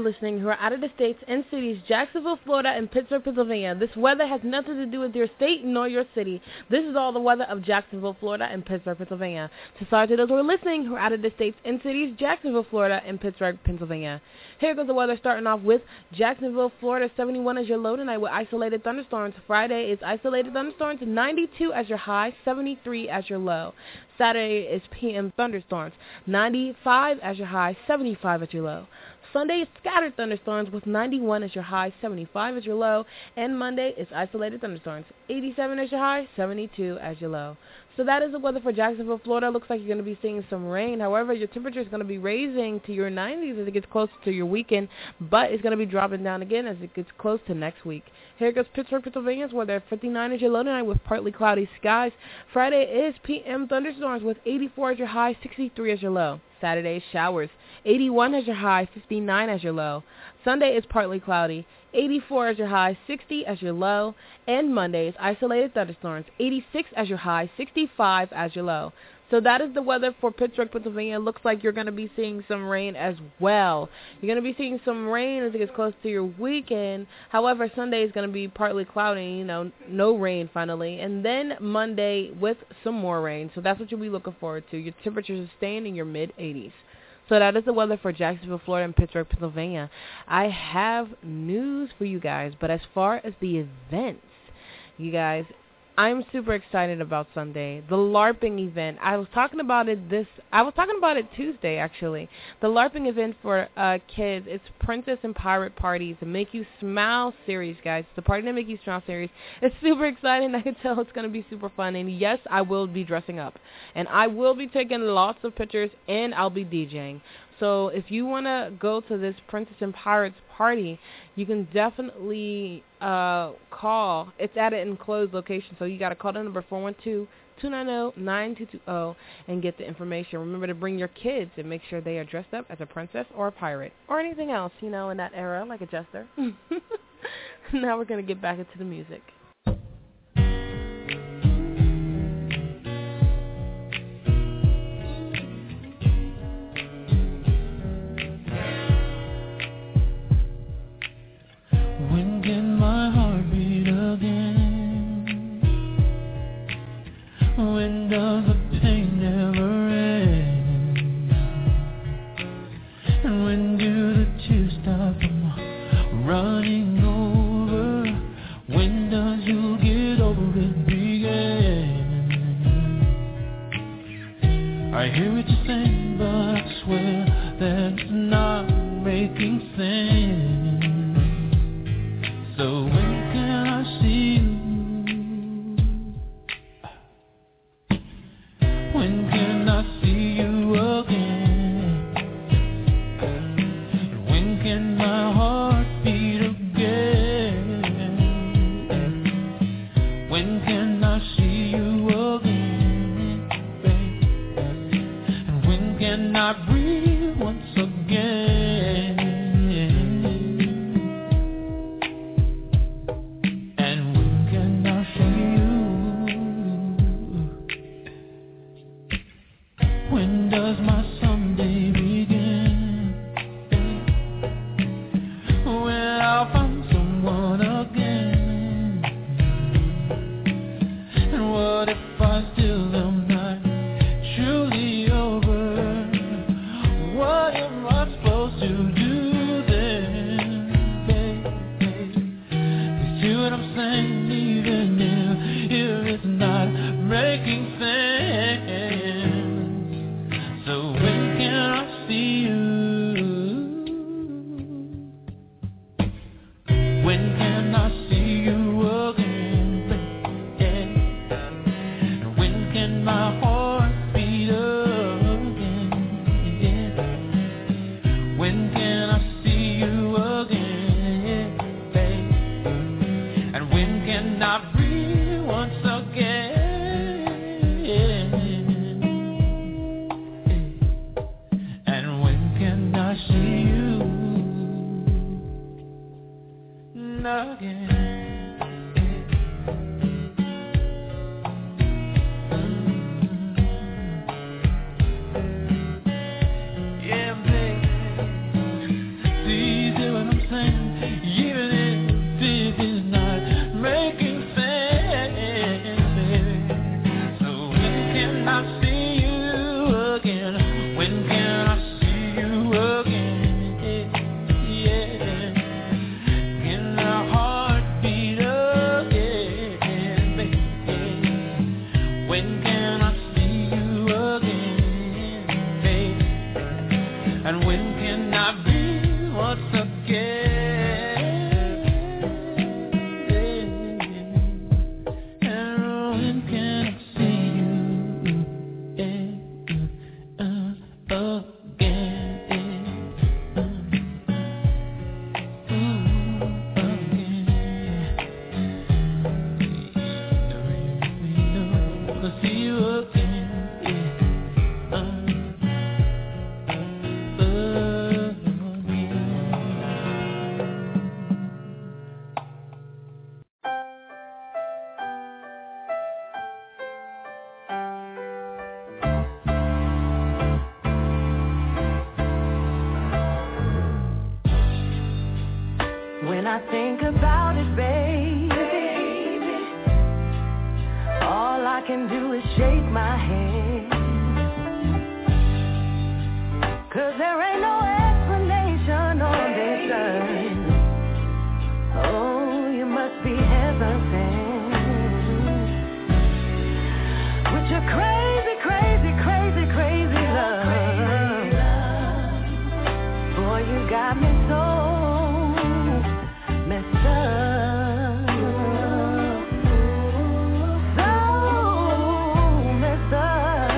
S2: listening who are out of the states and cities, Jacksonville, Florida, and Pittsburgh, Pennsylvania. This weather has nothing to do with your state nor your city. This is all the weather of Jacksonville, Florida, and Pittsburgh, Pennsylvania. To start to those who are listening who are out of the states and cities, Jacksonville, Florida, and Pittsburgh, Pennsylvania. Here goes the weather starting off with Jacksonville, Florida, seventy-one as your low tonight with isolated thunderstorms. Friday is isolated thunderstorms, ninety-two as your high, seventy-three as your low. Saturday is P M thunderstorms, ninety-five as your high, seventy-five as your low. Sunday is scattered thunderstorms with ninety-one as your high, seventy-five as your low. And Monday is isolated thunderstorms, eighty-seven as your high, seventy-two as your low. So that is the weather for Jacksonville, Florida. Looks like you're going to be seeing some rain. However, your temperature is going to be raising to your nineties as it gets closer to your weekend, but it's going to be dropping down again as it gets close to next week. Here goes Pittsburgh, Pennsylvania, where they're fifty-nine as your low tonight with partly cloudy skies. Friday is P M thunderstorms with eighty-four as your high, sixty-three as your low. Saturday is showers, eighty-one as your high, fifty-nine as your low. Sunday is partly cloudy, eighty-four as your high, sixty as your low. And Monday is isolated thunderstorms, eighty-six as your high, sixty-five as your low. So that is the weather for Pittsburgh, Pennsylvania. Looks like you're going to be seeing some rain as well. You're going to be seeing some rain as it gets close to your weekend. However, Sunday is going to be partly cloudy, you know, no rain finally. And then Monday with some more rain. So that's what you'll be looking forward to. Your temperatures are staying in your mid-eighties. So that is the weather for Jacksonville, Florida, and Pittsburgh, Pennsylvania. I have news for you guys, but as far as the events, you guys, I'm super excited about Sunday. The LARPing event. I was talking about it this, I was talking about it Tuesday, actually. The LARPing event for uh, kids. It's Princess and Pirate Parties, the Make You Smile series, guys. The Party to Make You Smile series. It's super exciting. I can tell it's going to be super fun. And yes, I will be dressing up. And I will be taking lots of pictures, and I'll be DJing. So if you want to go to this Princess and Pirates party, you can definitely uh, call. It's at an enclosed location, so you got to call the number four one two, two nine zero, nine two two zero and get the information. Remember to bring your kids and make sure they are dressed up as a princess or a pirate or anything else, you know, in that era, like a jester. Now we're going to get back into the music.
S8: When does the pain never end? And when do the tears stop from running over? When does you get over it begin? I hear what you're saying, but I swear that it's not making sense. So when can I see you? When can I see you again? And when can my heart beat again? When can I see you again, babe? And when can I breathe once again? And when can I see you? When does my someday begin? When I'll find someone again? And what if I still am not truly over? What am I supposed to do then, babe? You see what I'm saying? Even if, if it's not making sense. So when can I see you? When can I see you again, babe? And when can my heart beat again? When can I see you again, babe? And when can I breathe once again? I see you again. Yeah, baby, it's easy
S7: must be hesitant with your crazy, crazy, crazy, crazy love. Boy, you got me so messed up, so messed up.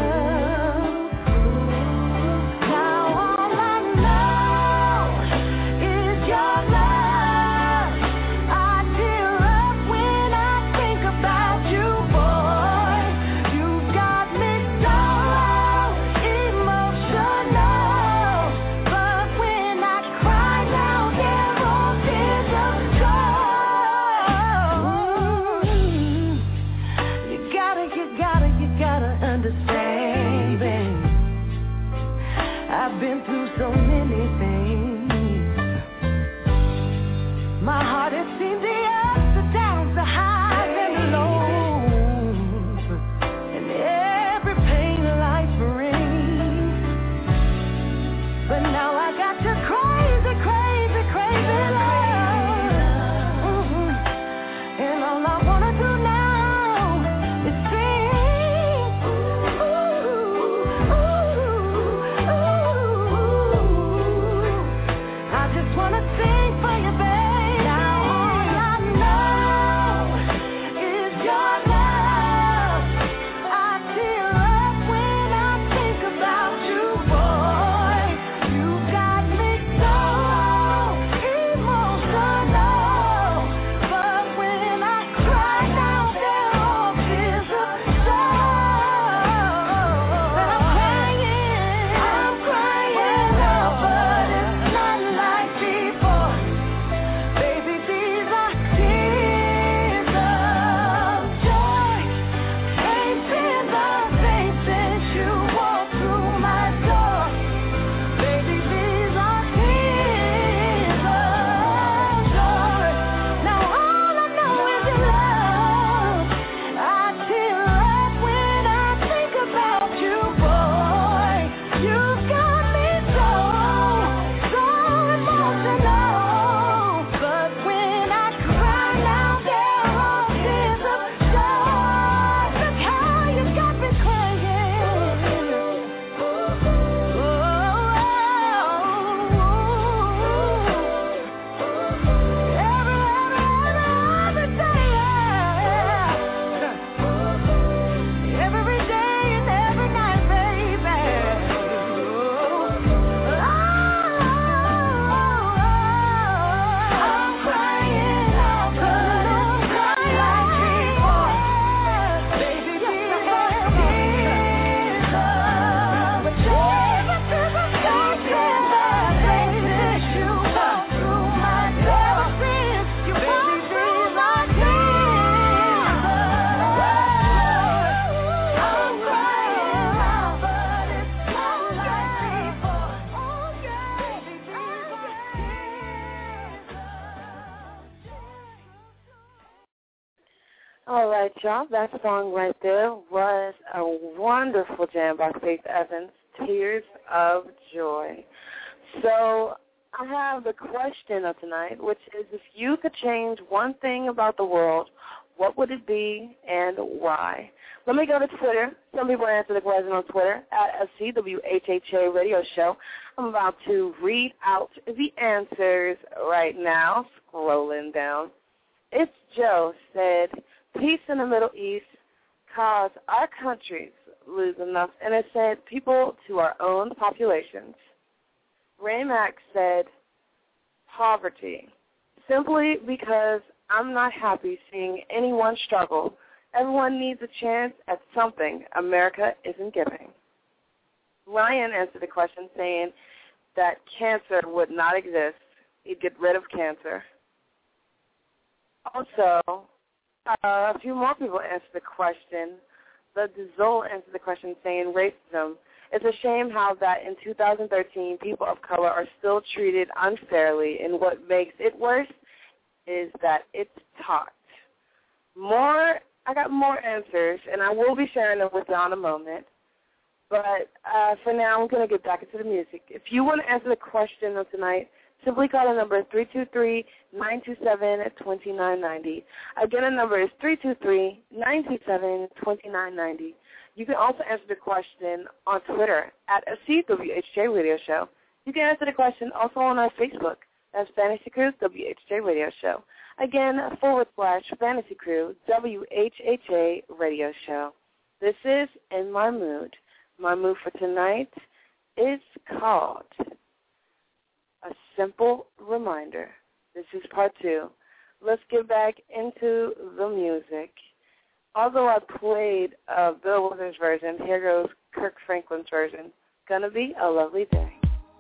S7: Now all I know is your love. I tear up when I think about you, boy. You got me so emotional, but when I cry now, there are tears of joy. You gotta, you gotta, you gotta understand, babe. I've been through so many things. My heart has seen the ups, the downs, the highs and the lows, and every pain life brings. But now I got your crazy, crazy, crazy love. Mhm. And all I wanna do now is sing. Ooh, ooh, ooh. I just wanna sing for you, babe. Now all I know is your love. I tear up when I think about you, boy. You got me so emotional, but when I cry now, there are tears of joy. I'm crying, I'm crying now, but it's not like before. Baby, these are tears of joy. Ain't been the same since you walked through my door. Baby, these are tears of joy. Now all I know is your love. I tear up when I think about you, boy. You got me so, so emotional, but when I cry now, there are tears of joy. Look how you got me crying. Every, every, every day, every day and every night, baby. I'm crying now, but I'm crying like before. Baby, these are tears of joy. Don't care the places you walk through my door. You baby, these are tears of joy. I'm crying now, but it's not like before. Oh, yeah. Baby, these are
S3: All right, y'all. That song right there was a wonderful jam by Faith Evans, Tears of Joy. So I have the question of tonight, which is if you could change one thing about the world, what would it be and why? Let me go to Twitter. Some people answer the question on Twitter at S C W H H A Radio Show. I'm about to read out the answers right now, scrolling down. It's Joe said, peace in the Middle East cause our countries lose enough innocent people to our own populations. Raymack said, poverty, simply because I'm not happy seeing anyone struggle. Everyone needs a chance at something America isn't giving. Ryan answered the question saying that cancer would not exist. He'd get rid of cancer. Also, uh, a few more people answered the question. The Dizol answered the question saying racism. It's a shame how that in two thousand thirteen people of color are still treated unfairly, and what makes it worse is that it's taught. More, I got more answers, and I will be sharing them with y'all in a moment. But uh, for now, I'm going to get back into the music. If you want to answer the question of tonight, simply call the number three two three, nine two seven, two nine nine zero. Again, the number is three two three, nine two seven, two nine nine zero. You can also answer the question on Twitter at C W H J Radio Show. You can answer the question also on our Facebook. That's Fantasy Crew W H J Radio Show. Again, forward slash Fantasy Crew W H H A Radio Show. This is In My Mood. My mood for tonight is called A Simple Reminder. This is part two. Let's get back into the music. Although I played uh, Bill Withers' version, here goes Kirk Franklin's version. Gonna be a lovely day.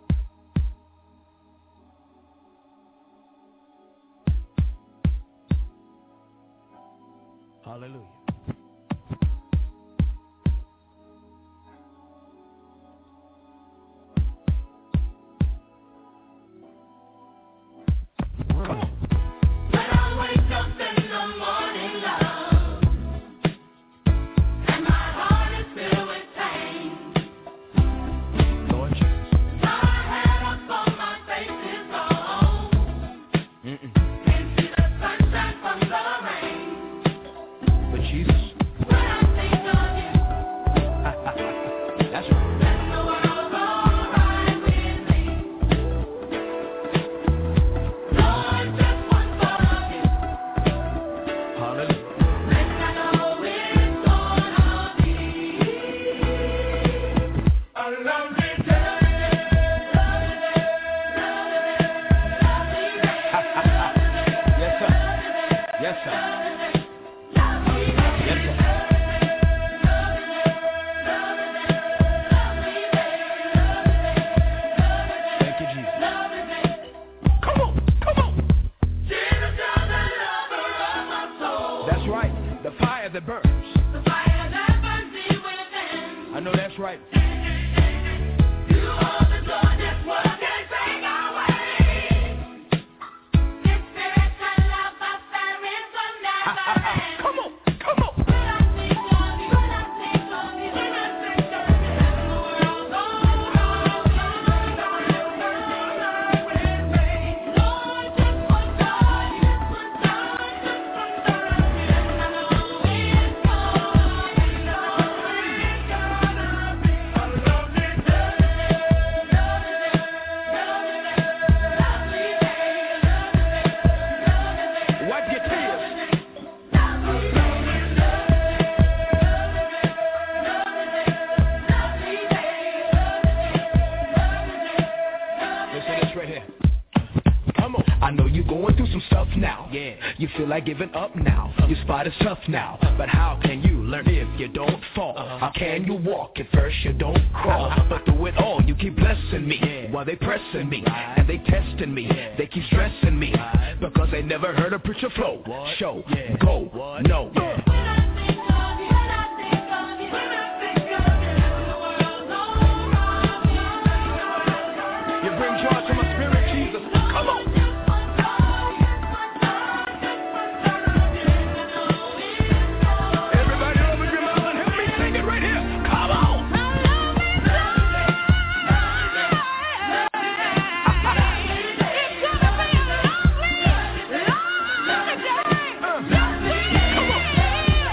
S5: Hallelujah.
S9: Like giving up now, your spot is tough now. But how can you learn if you don't fall? How can you walk at first you don't crawl? But through it all you keep blessing me while they pressing me and they testing me. They keep stressing me because they never heard a preacher flow. Show, go, no. You bring joy to my spirit, Jesus. Come on.
S7: Come on.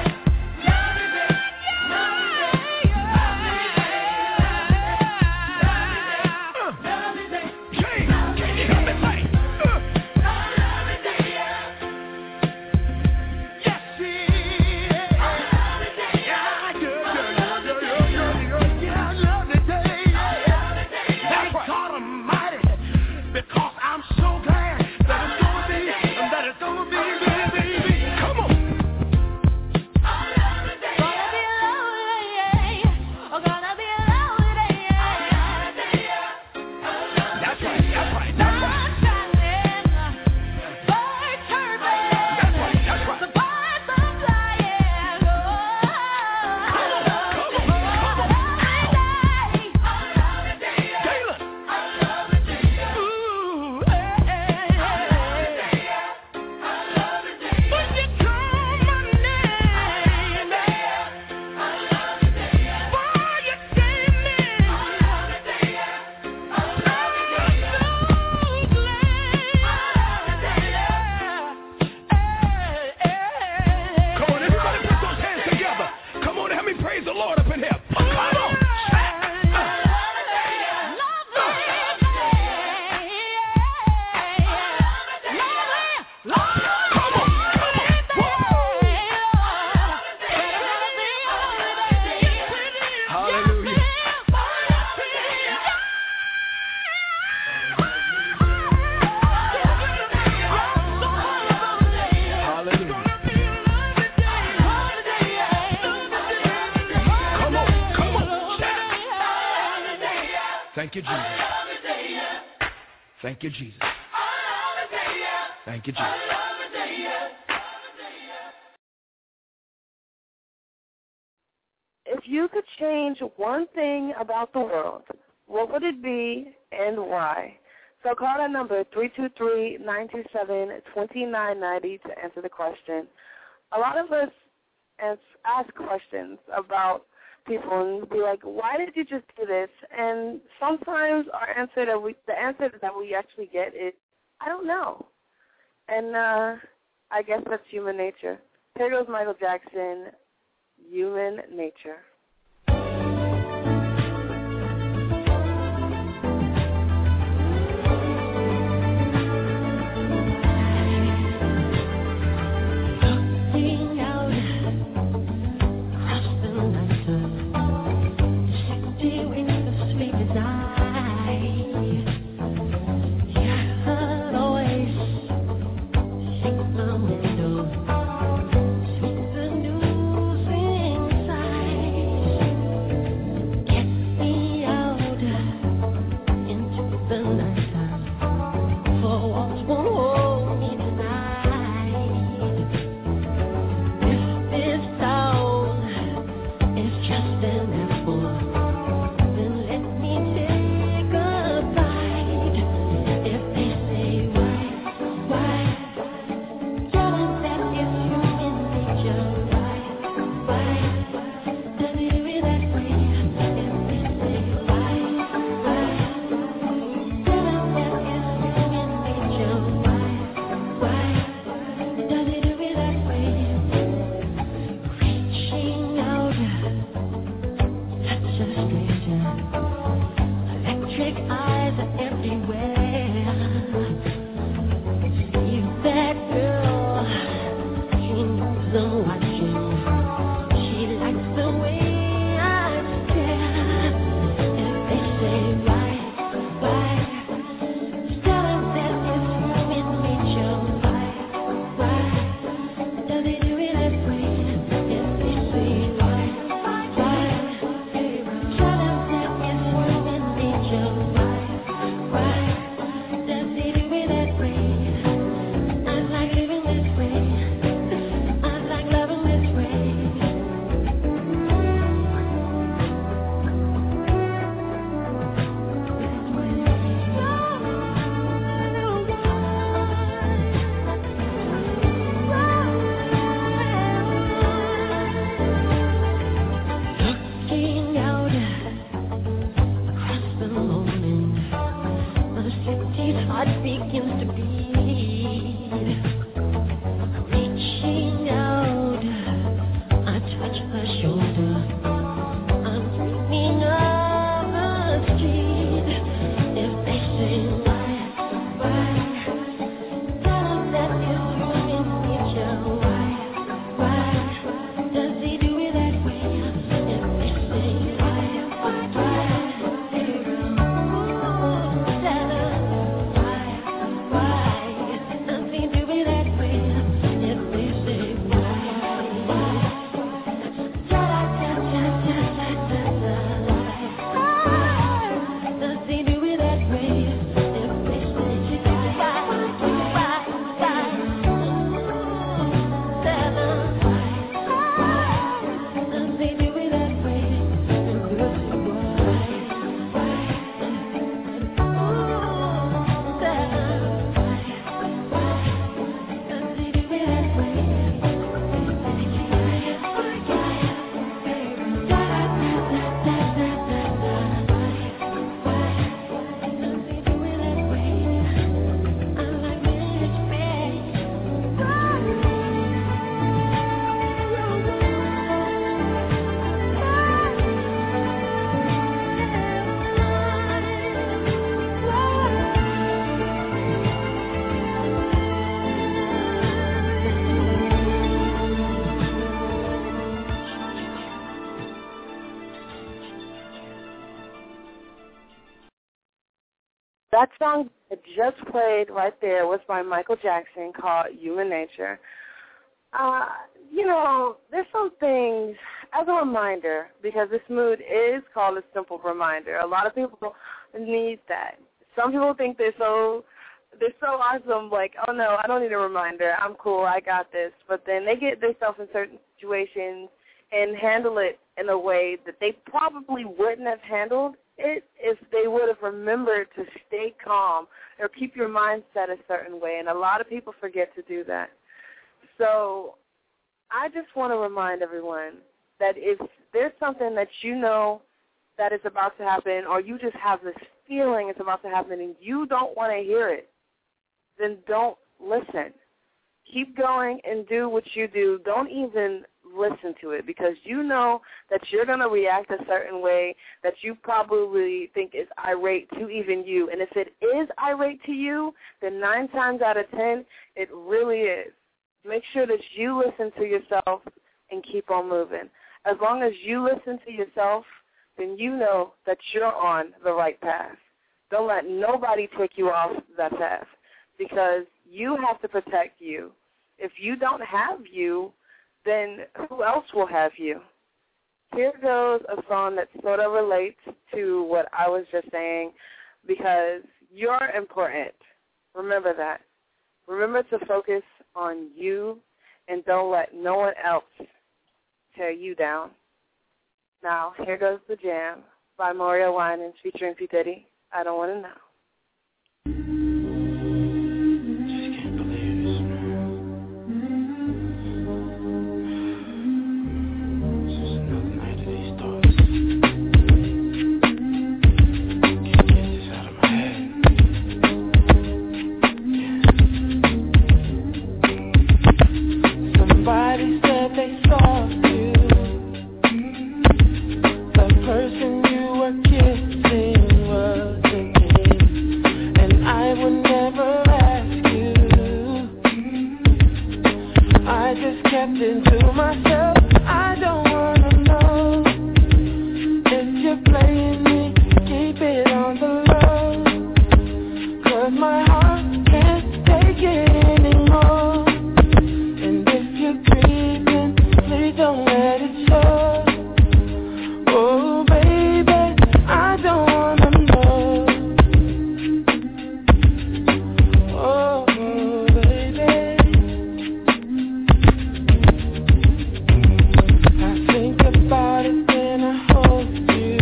S9: Thank you, Jesus. Thank you, Jesus. Thank you, Jesus.
S3: If you could change one thing about the world, what would it be and why? So call that number, three two three, nine two seven, two nine nine zero, to answer the question. A lot of us ask questions about people and be like, why did you just do this? And sometimes our answer that we, the answer that we actually get is, I don't know. And uh, I guess that's human nature. Here goes Michael Jackson, Human Nature. That song that just played right there was by Michael Jackson, called Human Nature. Uh, you know, there's some things, as a reminder, because this mood is called a simple reminder. A lot of people, need that. Some people think they're so they're so awesome, like, oh, no, I don't need a reminder. I'm cool. I got this. But then they get themselves in certain situations and handle it in a way that they probably wouldn't have handled it if they would have remembered to stay calm or keep your mindset a certain way. And a lot of people forget to do that. So I just want to remind everyone that if there's something that you know that is about to happen, or you just have this feeling it's about to happen and you don't want to hear it, then don't listen. Keep going and do what you do. Don't even listen to it, because you know that you're going to react a certain way that you probably think is irate to even you. And if it is irate to you, then nine times out of ten, it really is. Make sure that you listen to yourself and keep on moving. As long as you listen to yourself, then you know that you're on the right path. Don't let nobody take you off that path, because you have to protect you. If you don't have you, then who else will have you? Here goes a song that sort of relates to what I was just saying, because you're important. Remember that. Remember to focus on you and don't let no one else tear you down. Now, here goes The Jam by Mario Winans featuring P. Diddy. I don't want to know.
S8: Somebody said they saw you, the person you were kissing wasn't him, and I would never ask you. I just kept it to myself. I don't wanna know if you're playing me. Keep it on the low, 'cause my heart can't take it anymore. Don't let it show. Oh, baby, I don't wanna know. Oh, baby, I think about it when I hold you.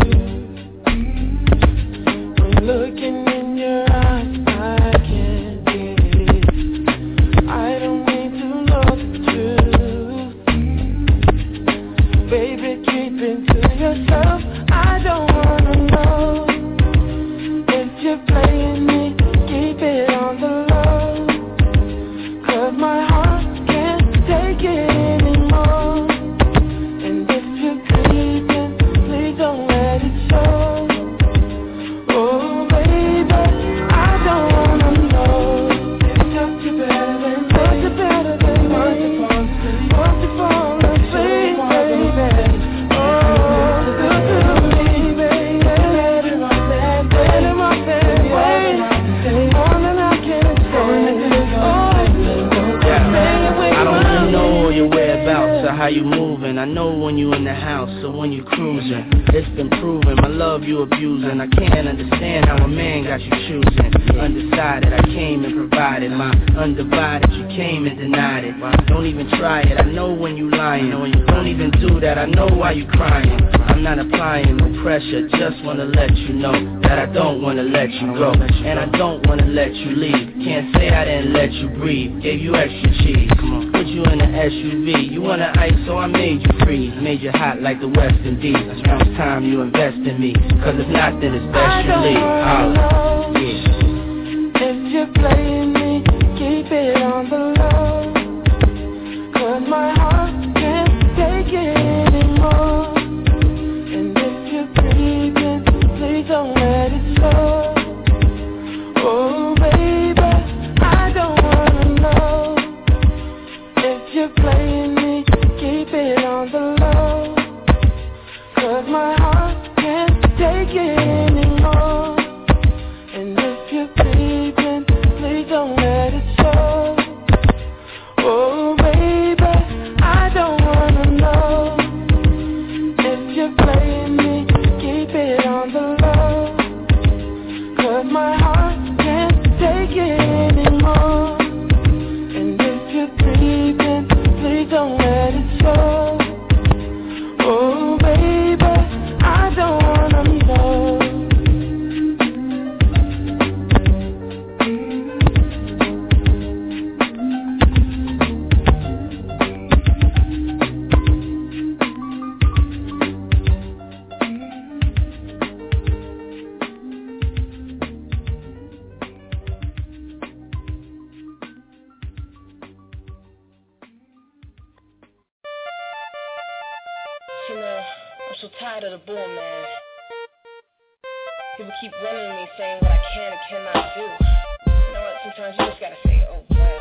S8: When looking in your eyes, I can't get it. I don't need to know the truth. Baby, keep it to yourself. I don't wanna know if you're playing me. Keep it on the low, 'cause my heart can't take it anymore. And if you're creeping, please don't let it show. Oh, baby, I don't wanna know. Touch you better than touch you better than once you fall asleep. Once you fall asleep, baby.
S10: How you moving? I know when you in the house, so when you cruising, it's been proven. My love you abusing. I can't understand how a man got you choosing. Undecided, I came and provided my undivided. You came and denied it. Don't even try it. I know when you lying. Don't even do that. I know why you crying. I'm not applying no pressure. Just wanna let you know that I don't wanna let you go, and I don't wanna let you leave. Can't say I didn't let you breathe. Gave you extra cheese. Come on, put you in an S U V. You wanna ice, so I made you freeze. Made you hot like the West Indies. Now it's time you invest in me, 'cause if not, then it's best you leave. Holla. Yeah.
S8: If you're playing me, keep it on the low, 'cause my heart can't take it anymore. And if you're creeping, please don't let it show. Oh, baby, I don't wanna know if you're playing me. Keep it on the low, 'cause my heart can't take it anymore. And if you're creeping, please don't let it show. Oh, baby, I don't wanna know if you're playing me. Keep it on the low,
S2: listen, uh, I'm so tired of the bull, man. People keep running to me saying what I can and cannot do. You know what? Sometimes you just gotta say, oh, well.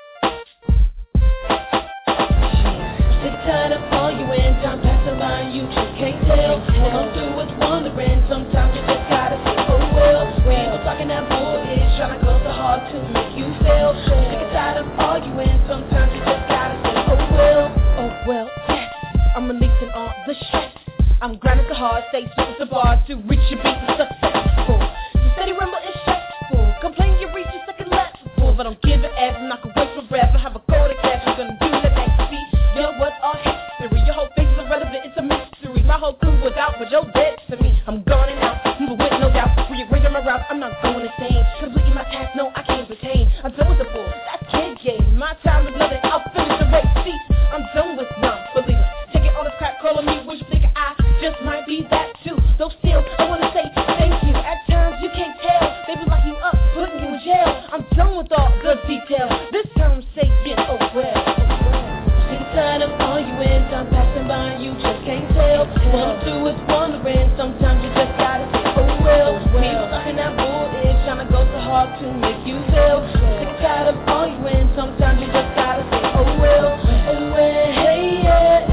S11: Sick tired of arguing, time passing by, you just can't tell. What I'm through is wondering, sometimes you just gotta say, oh, well. People talking that bullshit, trying to go so hard to make you fail. Sick tired of arguing, sometimes you just gotta say, oh, well. Oh, well, yes, I'm releasing all the stress. I'm grinding so hard, stay spitting the bars to reach your beat and successful. You steady rumble is stressful. Complain you reach your second level, but I'm giving F, I'm not gonna waste my breath. I have a golden cash, I'm gonna do the next beat. Yo, what's all history? Your whole face is irrelevant, it's a mystery. My whole crew was out, but you're dead to me. I'm gone and out, moving with no doubt. Rearranging my route, I'm not going insane. Completing my task, no, I can't retain. I'm done with the bull, that's kid game. My time is nothing, I'll finish the race. See, I'm done with non-believers. Taking all this crap, calling me, wish nigga I just might be that too. Though still, I wanna say thank you. At times you can't tell, they be locking you up, putting you in jail. I'm done with all the details. This time I'm saying, oh well. Sick and tired of arguing, time passing by, you just can't tell. What I'm through is wondering, sometimes you just gotta say, oh well. People talking that bullshit, trying to go so hard to make you fail. Sick and tired of arguing, sometimes you just gotta say, oh well. Oh well, hey yeah.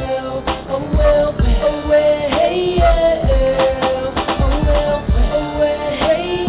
S11: Oh well, oh well, hey yeah. Oh well, oh well, hey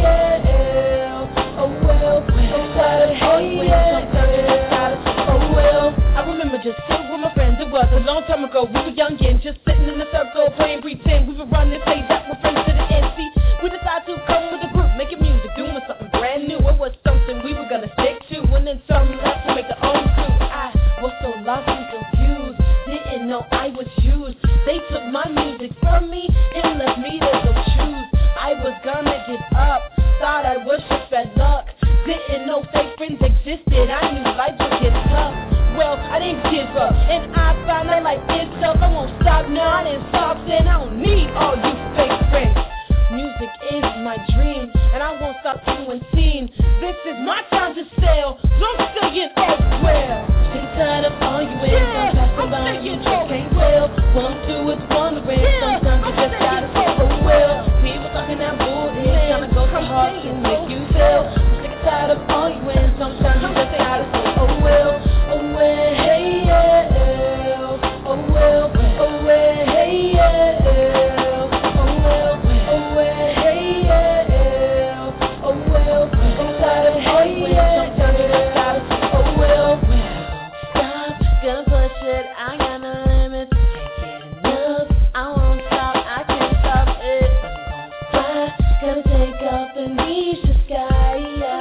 S11: yeah. Oh well, I'm tired of hey yeah. Sometimes you just gotta say, oh well. I remember just sitting with my friends, it was a long time ago. We were young and just sitting in a circle, playing pretend. We were running, say that we're friends to the end. See, we decided to come with a group, making music, doing something brand new. It was something we were gonna stick to, and then some left to make their own crew. I was so lost and confused, didn't know I was used. They took my music from me and left me to go choose. I was gonna give up, thought I was just bad luck. Didn't know fake friends existed, I knew life would get tough. Well, I didn't give up, and I found that life is tough. I won't stop now, I didn't stop, and I don't need all you fake friends. Music is my dream, and I won't stop doing scene. This is my time to sell, so I'm saying oh well. Sick tired of arguing, yeah, I'm passing by, you just can't tell. What I'm through is wondering, yeah, sometimes you just gotta say oh well. People talking that bullshit, trying to go so hard to make you fail. I'm sick and tired of arguing, sometimes you just gotta say oh well. Oh well, hey yeah. Oh well, oh well, hey yeah. Oh well, oh well, hey yeah. Oh well, I'm tired of hey yeah. Sometimes you just gotta say oh well. Stop, gonna push it, I got no limits. Can't get enough, I won't stop, I can't stop it. Fly, gotta take off and reach the sky.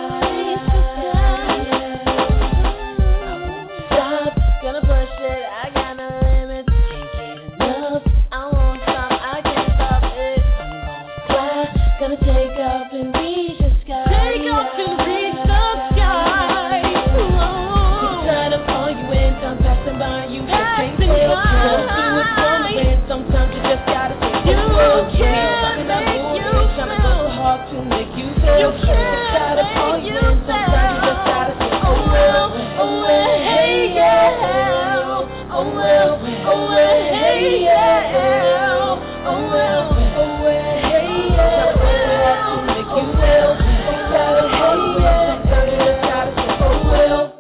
S11: Stop, gonna push it, I got no limits. Can't get enough, I won't stop, I can't stop it. Fly, gonna take off and reach the sky. Take off and reach the sky. Sick tired of arguing, time passing by, you just can't tell. Going through it, wondering, sometimes you just gotta say you can't make you trying to go so hard to make you fail. Sick tired of arguing, sometimes you just gotta say oh well, oh well, hey yeah. Oh well, oh well, hey yeah. Oh well, oh well, hey yeah. To make you fail. Sick tired of hey yeah. Sometimes you just gotta say oh well.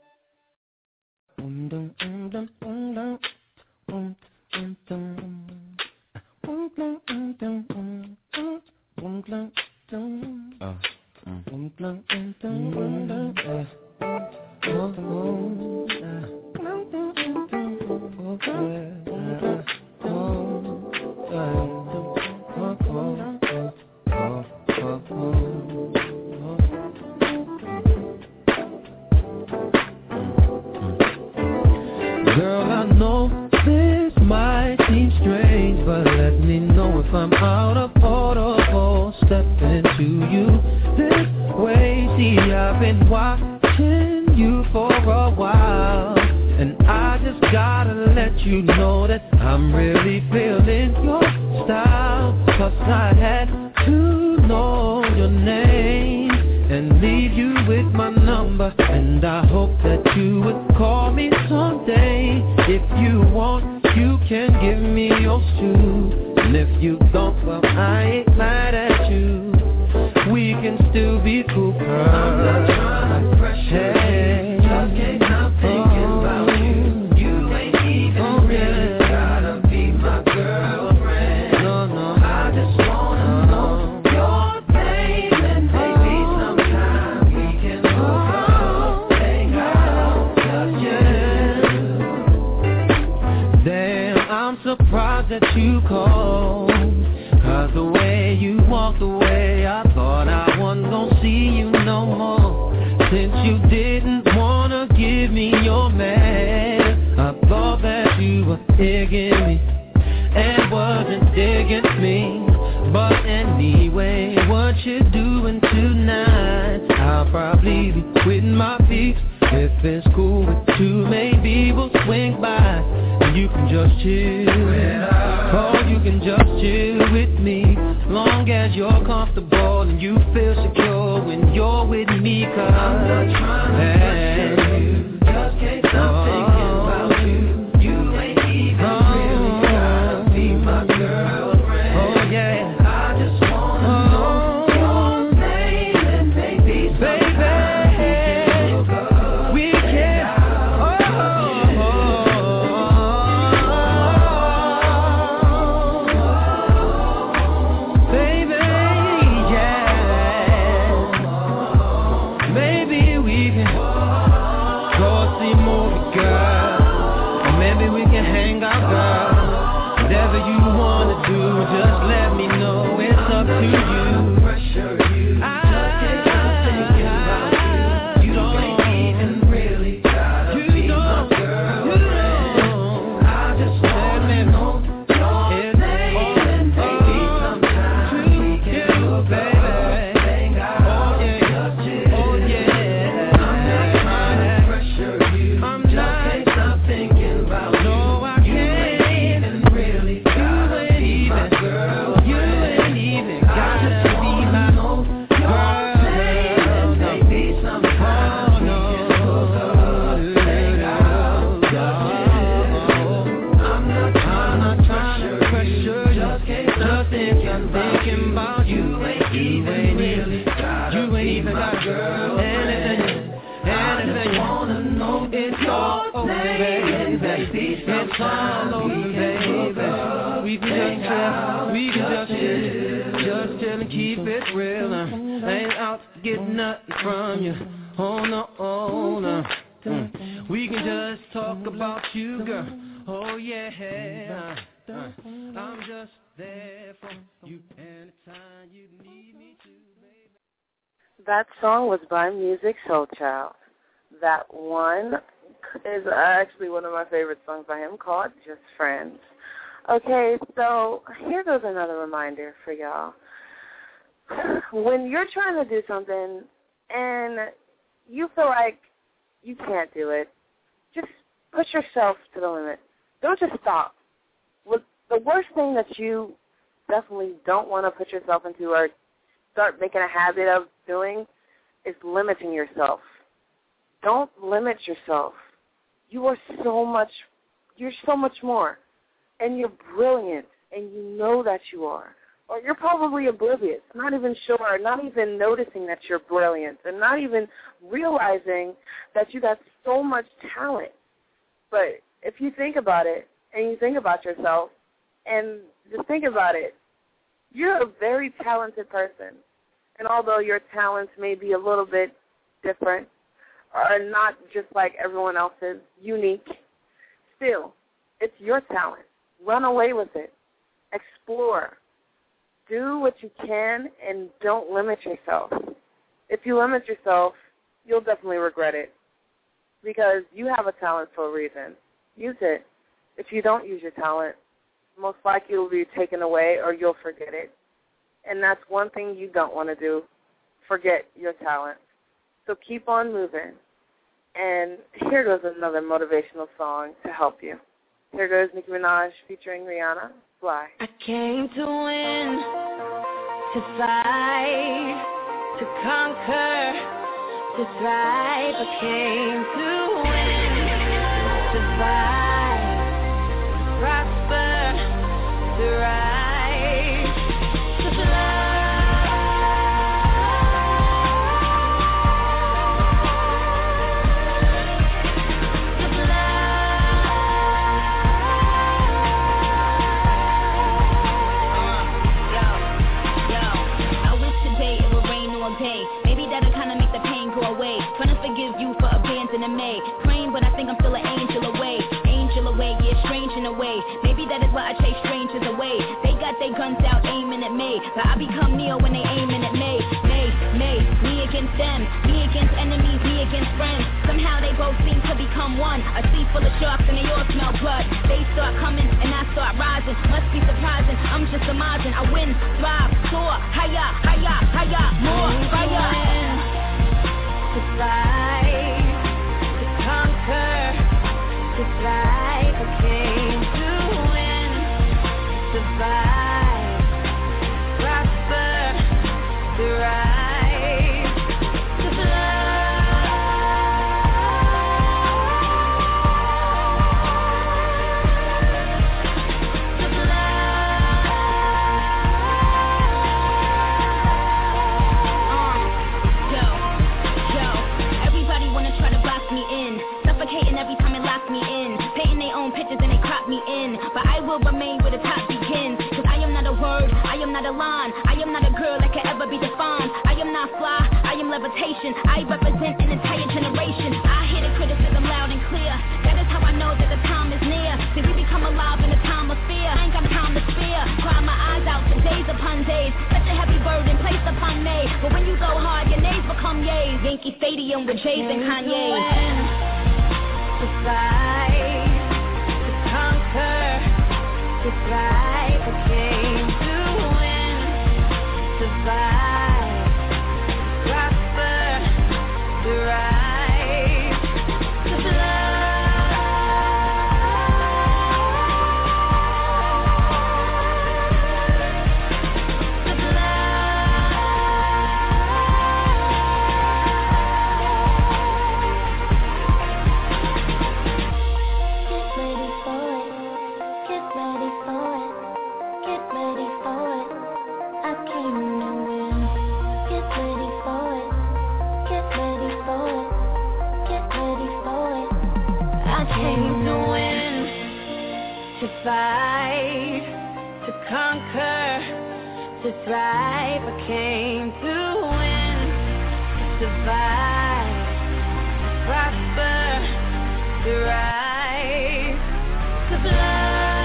S11: Boom dum boom dum boom dum boom dum dum boom dum boom dum boom boom dum dum. Oh. Boom dum dum dum boom dum. Boom boom.
S8: Girl, I know this might seem strange, but let me know if I'm out of order for stepping to you this way. See, I've been watching you for a while, and I just gotta let you know that I'm really feeling your style. Cause I had to know your name and leave you with my number, and I hope that you would call me someday if you want you can give me your shoes. And if you don't, well, I ain't mad at you. We can still be cool, girl. I'm not trying to pressure hey. you. Just can't stop thinking oh. about you. You ain't even oh, really yeah. gotta be my girlfriend. No, no. I just wanna know your name. And maybe sometime we can hook up. Hang out, just you. Damn, I'm surprised that you called. Cause the way you walked away, I thought I wasn't gonna see you no more. Since you didn't wanna give me your man, I thought that you were digging me and wasn't digging me. But anyway, what you doing tonight? I'll probably be quitting my feet. If it's cool with you, maybe we'll swing by and you can just chill. Oh, you can just chill with me, long as you're comfortable and you feel secure when you're with me. Cause I'm not trying to pressure you, just can't stop oh, thinking about you. You ain't even oh, really gotta be my girlfriend. Oh yeah, I just wanna know your name and maybe sometime. Just let me know, it's up to you. Pressure you, I just can't stop thinking about you. You don't even really gotta you be my girlfriend. I just wanna know your name and maybe sometime we can do, baby. Hang out, just chill. Oh yeah, I'm not trying to pressure you. I'm just can't stop thinking about you. No, I can't. You ain't even really gotta be my girl, you ain't even gotta be my girl. Maybe sometime we can hook up, hang out, I'm not trying to pressure you, just can't stop thinking, thinking about you. You ain't even really gotta you ain't even got girl. Anything, anything you wanna know, it's all over, baby. It's all over, baby. We can just chill, we can just chill, just chill and keep it real. Uh, ain't out to get nothing from you. Oh no, oh no. Mm. We can just talk about you, girl. Oh yeah. Uh, uh, I'm just there for you anytime you need me to, baby.
S3: That song was by Musiq Soulchild. That one is actually one of my favorite songs by him, called Just Friends. Okay, so here goes another reminder for y'all. When you're trying to do something and you feel like you can't do it, just push yourself to the limit. Don't just stop. The worst thing that you definitely don't want to put yourself into or start making a habit of doing is limiting yourself. Don't limit yourself. You are so much, you're so much more. And you're brilliant, and you know that you are. Or you're probably oblivious, not even sure, not even noticing that you're brilliant, and not even realizing that you got so much talent. But if you think about it, and you think about yourself, and just think about it, you're a very talented person. And although your talents may be a little bit different, or not just like everyone else's, unique, still, it's your talent. Run away with it. Explore. Do what you can and don't limit yourself. If you limit yourself, you'll definitely regret it because you have a talent for a reason. Use it. If you don't use your talent, most likely it will be taken away or you'll forget it. And that's one thing you don't want to do, forget your talent. So keep on moving. And here goes another motivational song to help you. Here goes Nicki Minaj featuring Rihanna, Fly.
S11: I came to win, to fight, to conquer, to thrive. I came to win, to fight, to
S12: fading away. Maybe that is why I chase strangers away. They got their guns out aiming at me, but I become Neo when they aiming at me. Me, me, me against them, me against enemies, me against friends. Somehow they both seem to become one. A sea full of sharks and they all smell blood. They start coming and I start rising. Must be surprising, I'm just surmising. I win, thrive, soar, higher, higher, higher, more fire.
S7: To fly, to conquer, to fly, I came to win, survive, prosper, thrive, to fly.
S12: Every time it locks me in, painting their own pictures and they crop me in. But I will remain where the top begins. Cause I am not a word, I am not a line. I am not a girl that can ever be defined. I am not fly, I am levitation. I represent an entire generation. I hear the criticism loud and clear. That is how I know that the time is near. Did we become alive in a time of fear? I ain't got time to spare. Cry my eyes out for days upon days. Such a heavy burden placed upon me. But when you go hard, your nays become yays. Yankee Stadium with Jays and Kanye.
S7: To fly, to conquer, to thrive, I came to win, survive, prosper, thrive, to fly. To fight, to conquer, to thrive, I came to win, survive, prosper, thrive, to fly.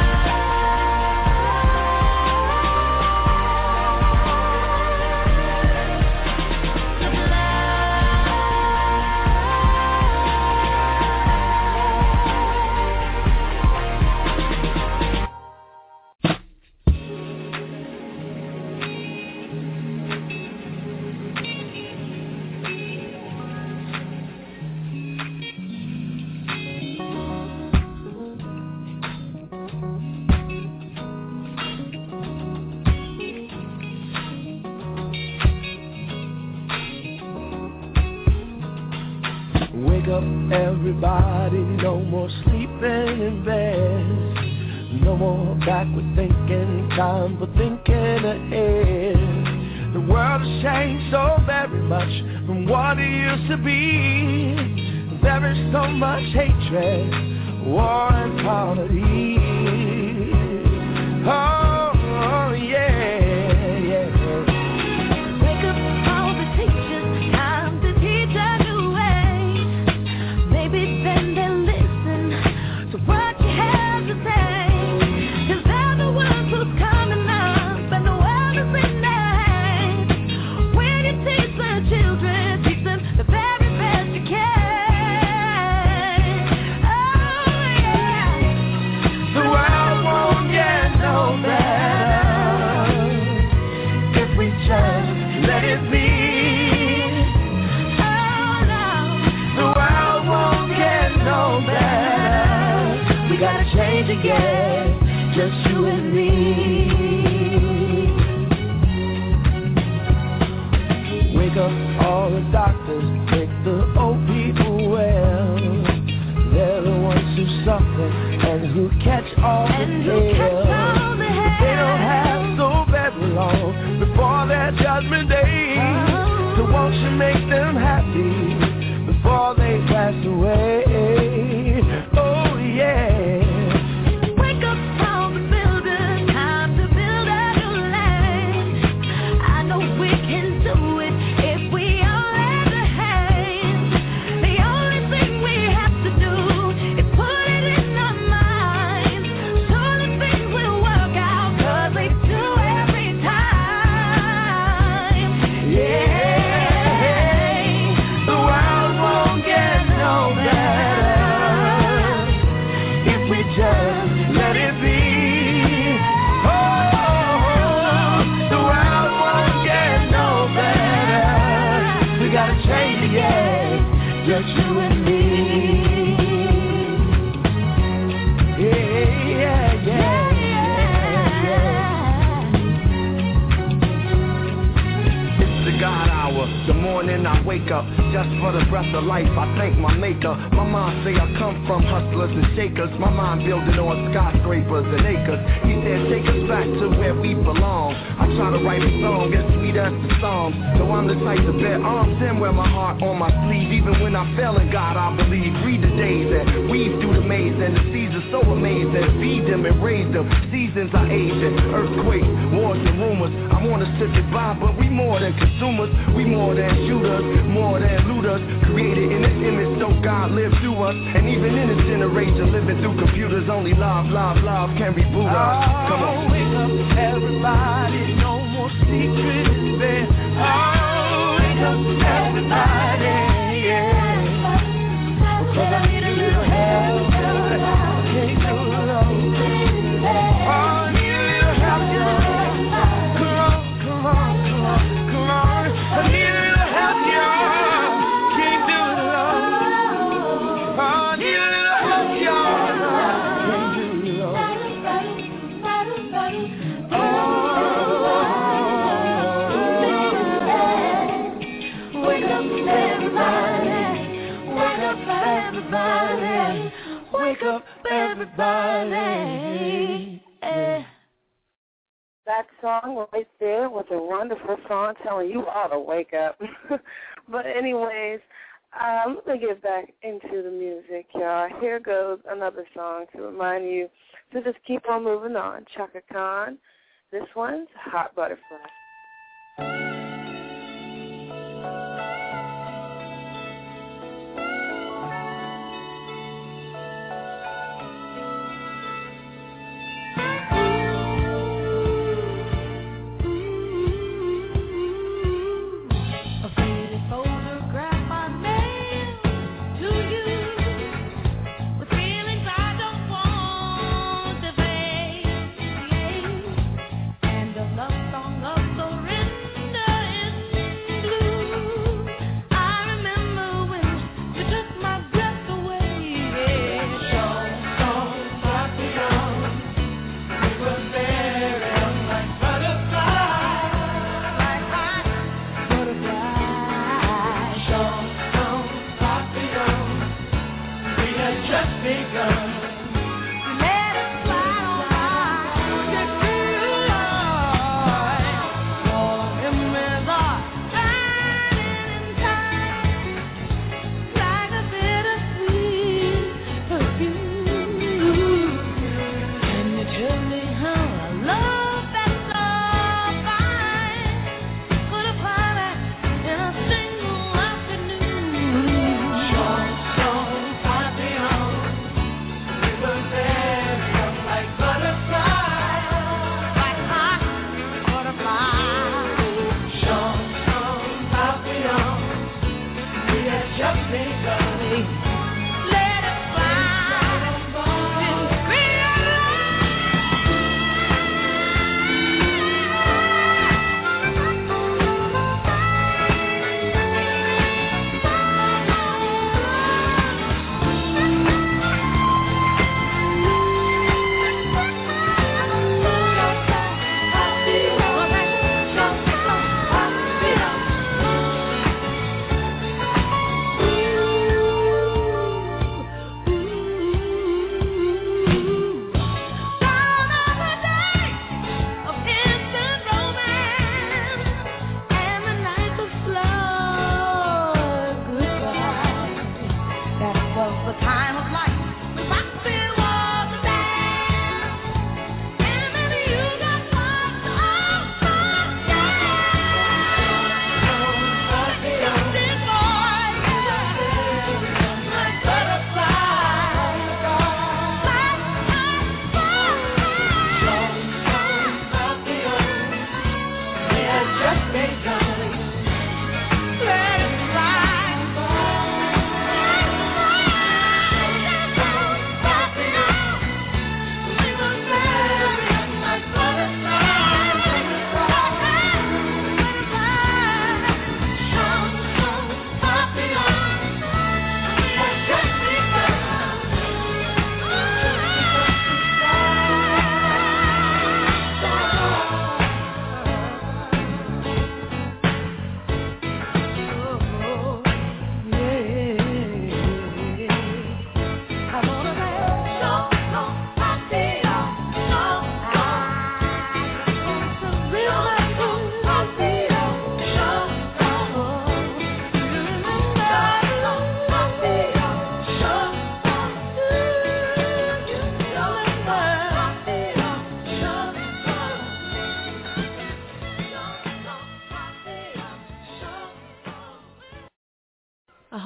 S13: Everybody, no more sleeping in bed. No more backward thinking, time for thinking ahead. The world has changed so very much from what it used to be. There is so much hatred, war and poverty. Oh, oh yeah, yeah.
S7: Wake up all the teachers, time to teach a new way. Maybe then they'll listen to what you have to say. Cause they're the ones who's coming up and the world is in their hands. When you teach the children, teach them the very best you can. Oh yeah.
S13: The world won't get no better if we just let it be.
S7: Oh no.
S13: The world won't get no better. We gotta change again, just you and me. Wake up all the doctors, make the old people well. They're the ones who suffer and who catch all the
S7: And who catch
S13: hell.
S7: all the hell.
S13: They don't have so very long before their judgment day.
S7: Oh.
S13: So won't you make them happy before they pass away? Oh yeah.
S7: Wake up all the builders, time to build a new land. I know we can do it if we all lend a hand. The only thing we have to do is put it in our minds.
S13: just let it be. Oh, the world won't get no better. We gotta change it, yeah, just you and me.
S14: God hour, the morning I wake up, just for the breath of life, I thank my maker. My mom say I come from hustlers and shakers. My mind building on skyscrapers and acres. He said take us back to where we belong. I try to write a song as sweet as the Psalms. So I'm the type to bear arms and wear my heart on my sleeve. Even when I fail in God, I believe. Read the days and weave through the maze, and the seasons so amazing. Feed them and raise them. Seasons are aging, earthquakes, wars and rumors. I want us to get by, but we more than consumers. We more than shooters, more than looters. Created in His image, so God lives through us. And even in this generation, living through computers, only love, love, love can reboot us. Come on,
S13: wake up, everybody. No more secrets there. Oh, wake up, everybody. Yeah, because I need a little help. Can't do it alone. Oh, I need a little help, y'all. Come on, come on, come on, come on. I need a little help, y'all. Can't do it alone. Oh, I need a little help, y'all. Can't do it alone. Oh, wake up, everybody. Wake up, everybody. Wake up, everybody. Yeah.
S3: That song right there was a wonderful song telling you all to wake up. But anyways, um, let me get back into the music, y'all. Here goes another song to remind you to just keep on moving on. Chaka Khan. This one's Hot Butterfly.
S6: And the love song of surrender.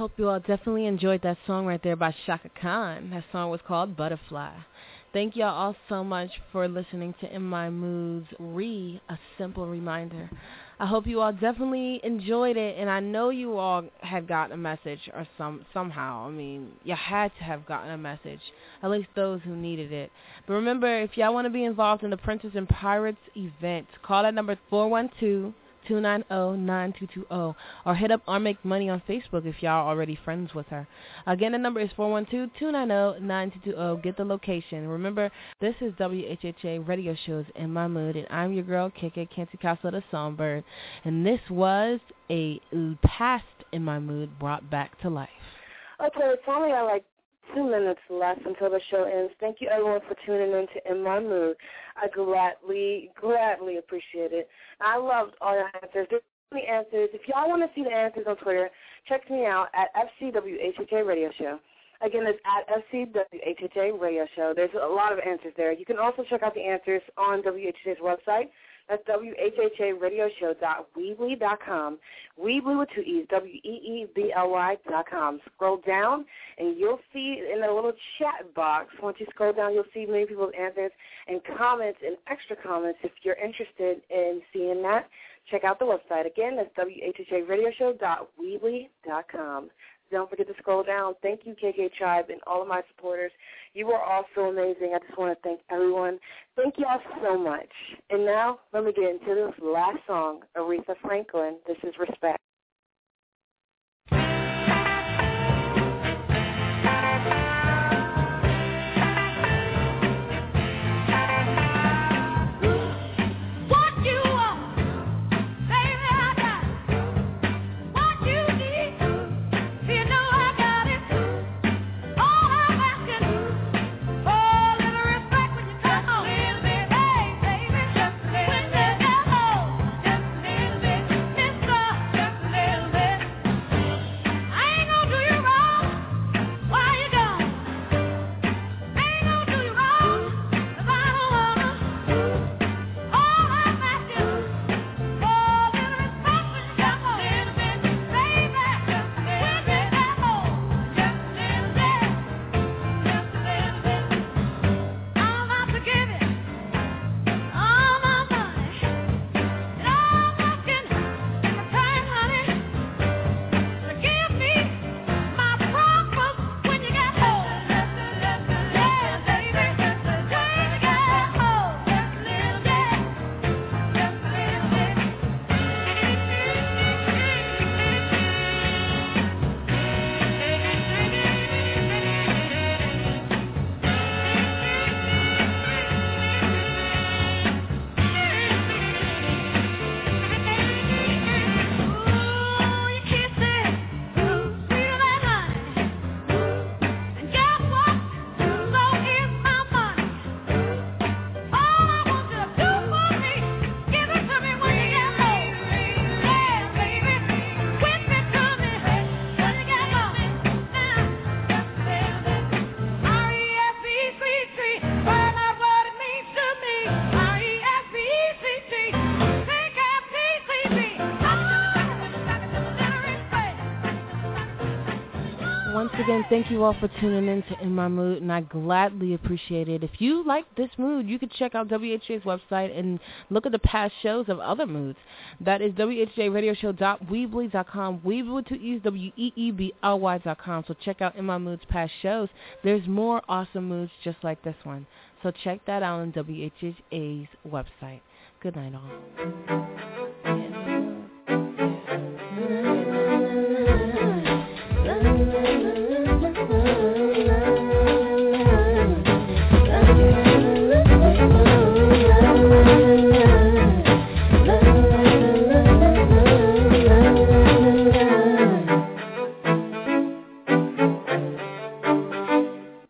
S2: hope you all definitely enjoyed that song right there by Shaka Khan. That song was called Butterfly. Thank y'all all so much for listening to In My Mood's Re, A Simple Reminder. I hope you all definitely enjoyed it, and I know you all had gotten a message or some somehow. I mean, you had to have gotten a message, at least those who needed it. But remember, if y'all want to be involved in the Princess and Pirates event, call that number four one two, two nine zero, nine two two zero, or hit up Our Make Money on Facebook if y'all already friends with her. Again, the number is four one two, two nine zero, nine two two zero. Get the location. Remember, this is W H H A Radio Shows In My Mood, and I'm your girl, K K Canty Castle the Songbird, and this was a past In My Mood brought back to life.
S3: Okay, it's only uh, like two minutes left until the show ends. Thank you, everyone, for tuning in to In My Mood. I gladly, gladly appreciate it. I loved all your answers. There's so many answers. If y'all want to see the answers on Twitter, check me out at F C W H H A Radio Show. Again, it's at F C W H H A Radio Show. There's a lot of answers there. You can also check out the answers on W H H A's website. That's W H H A radio show dot weebly dot com. Weebly with two E's, W E E B L Y dot com. Scroll down, and you'll see in the little chat box, once you scroll down, you'll see many people's answers and comments and extra comments. If you're interested in seeing that, check out the website. Again, that's W H H A radio show dot weebly dot com. Don't forget to scroll down. Thank you, K K Tribe, and all of my supporters. You are all so amazing. I just want to thank everyone. Thank you all so much. And now, let me get into this last song, Aretha Franklin. This is Respect. Again, thank you all for tuning in to In My Mood, and I gladly appreciate it. If you like this mood, you can check out W H A's website and look at the past shows of other moods. That is W H A radio show dot weebly dot com. Weebly with two E's, W E E B L Y dot com. So check out In My Mood's past shows. There's more awesome moods just like this one. So check that out on W H A's website. Good night, all.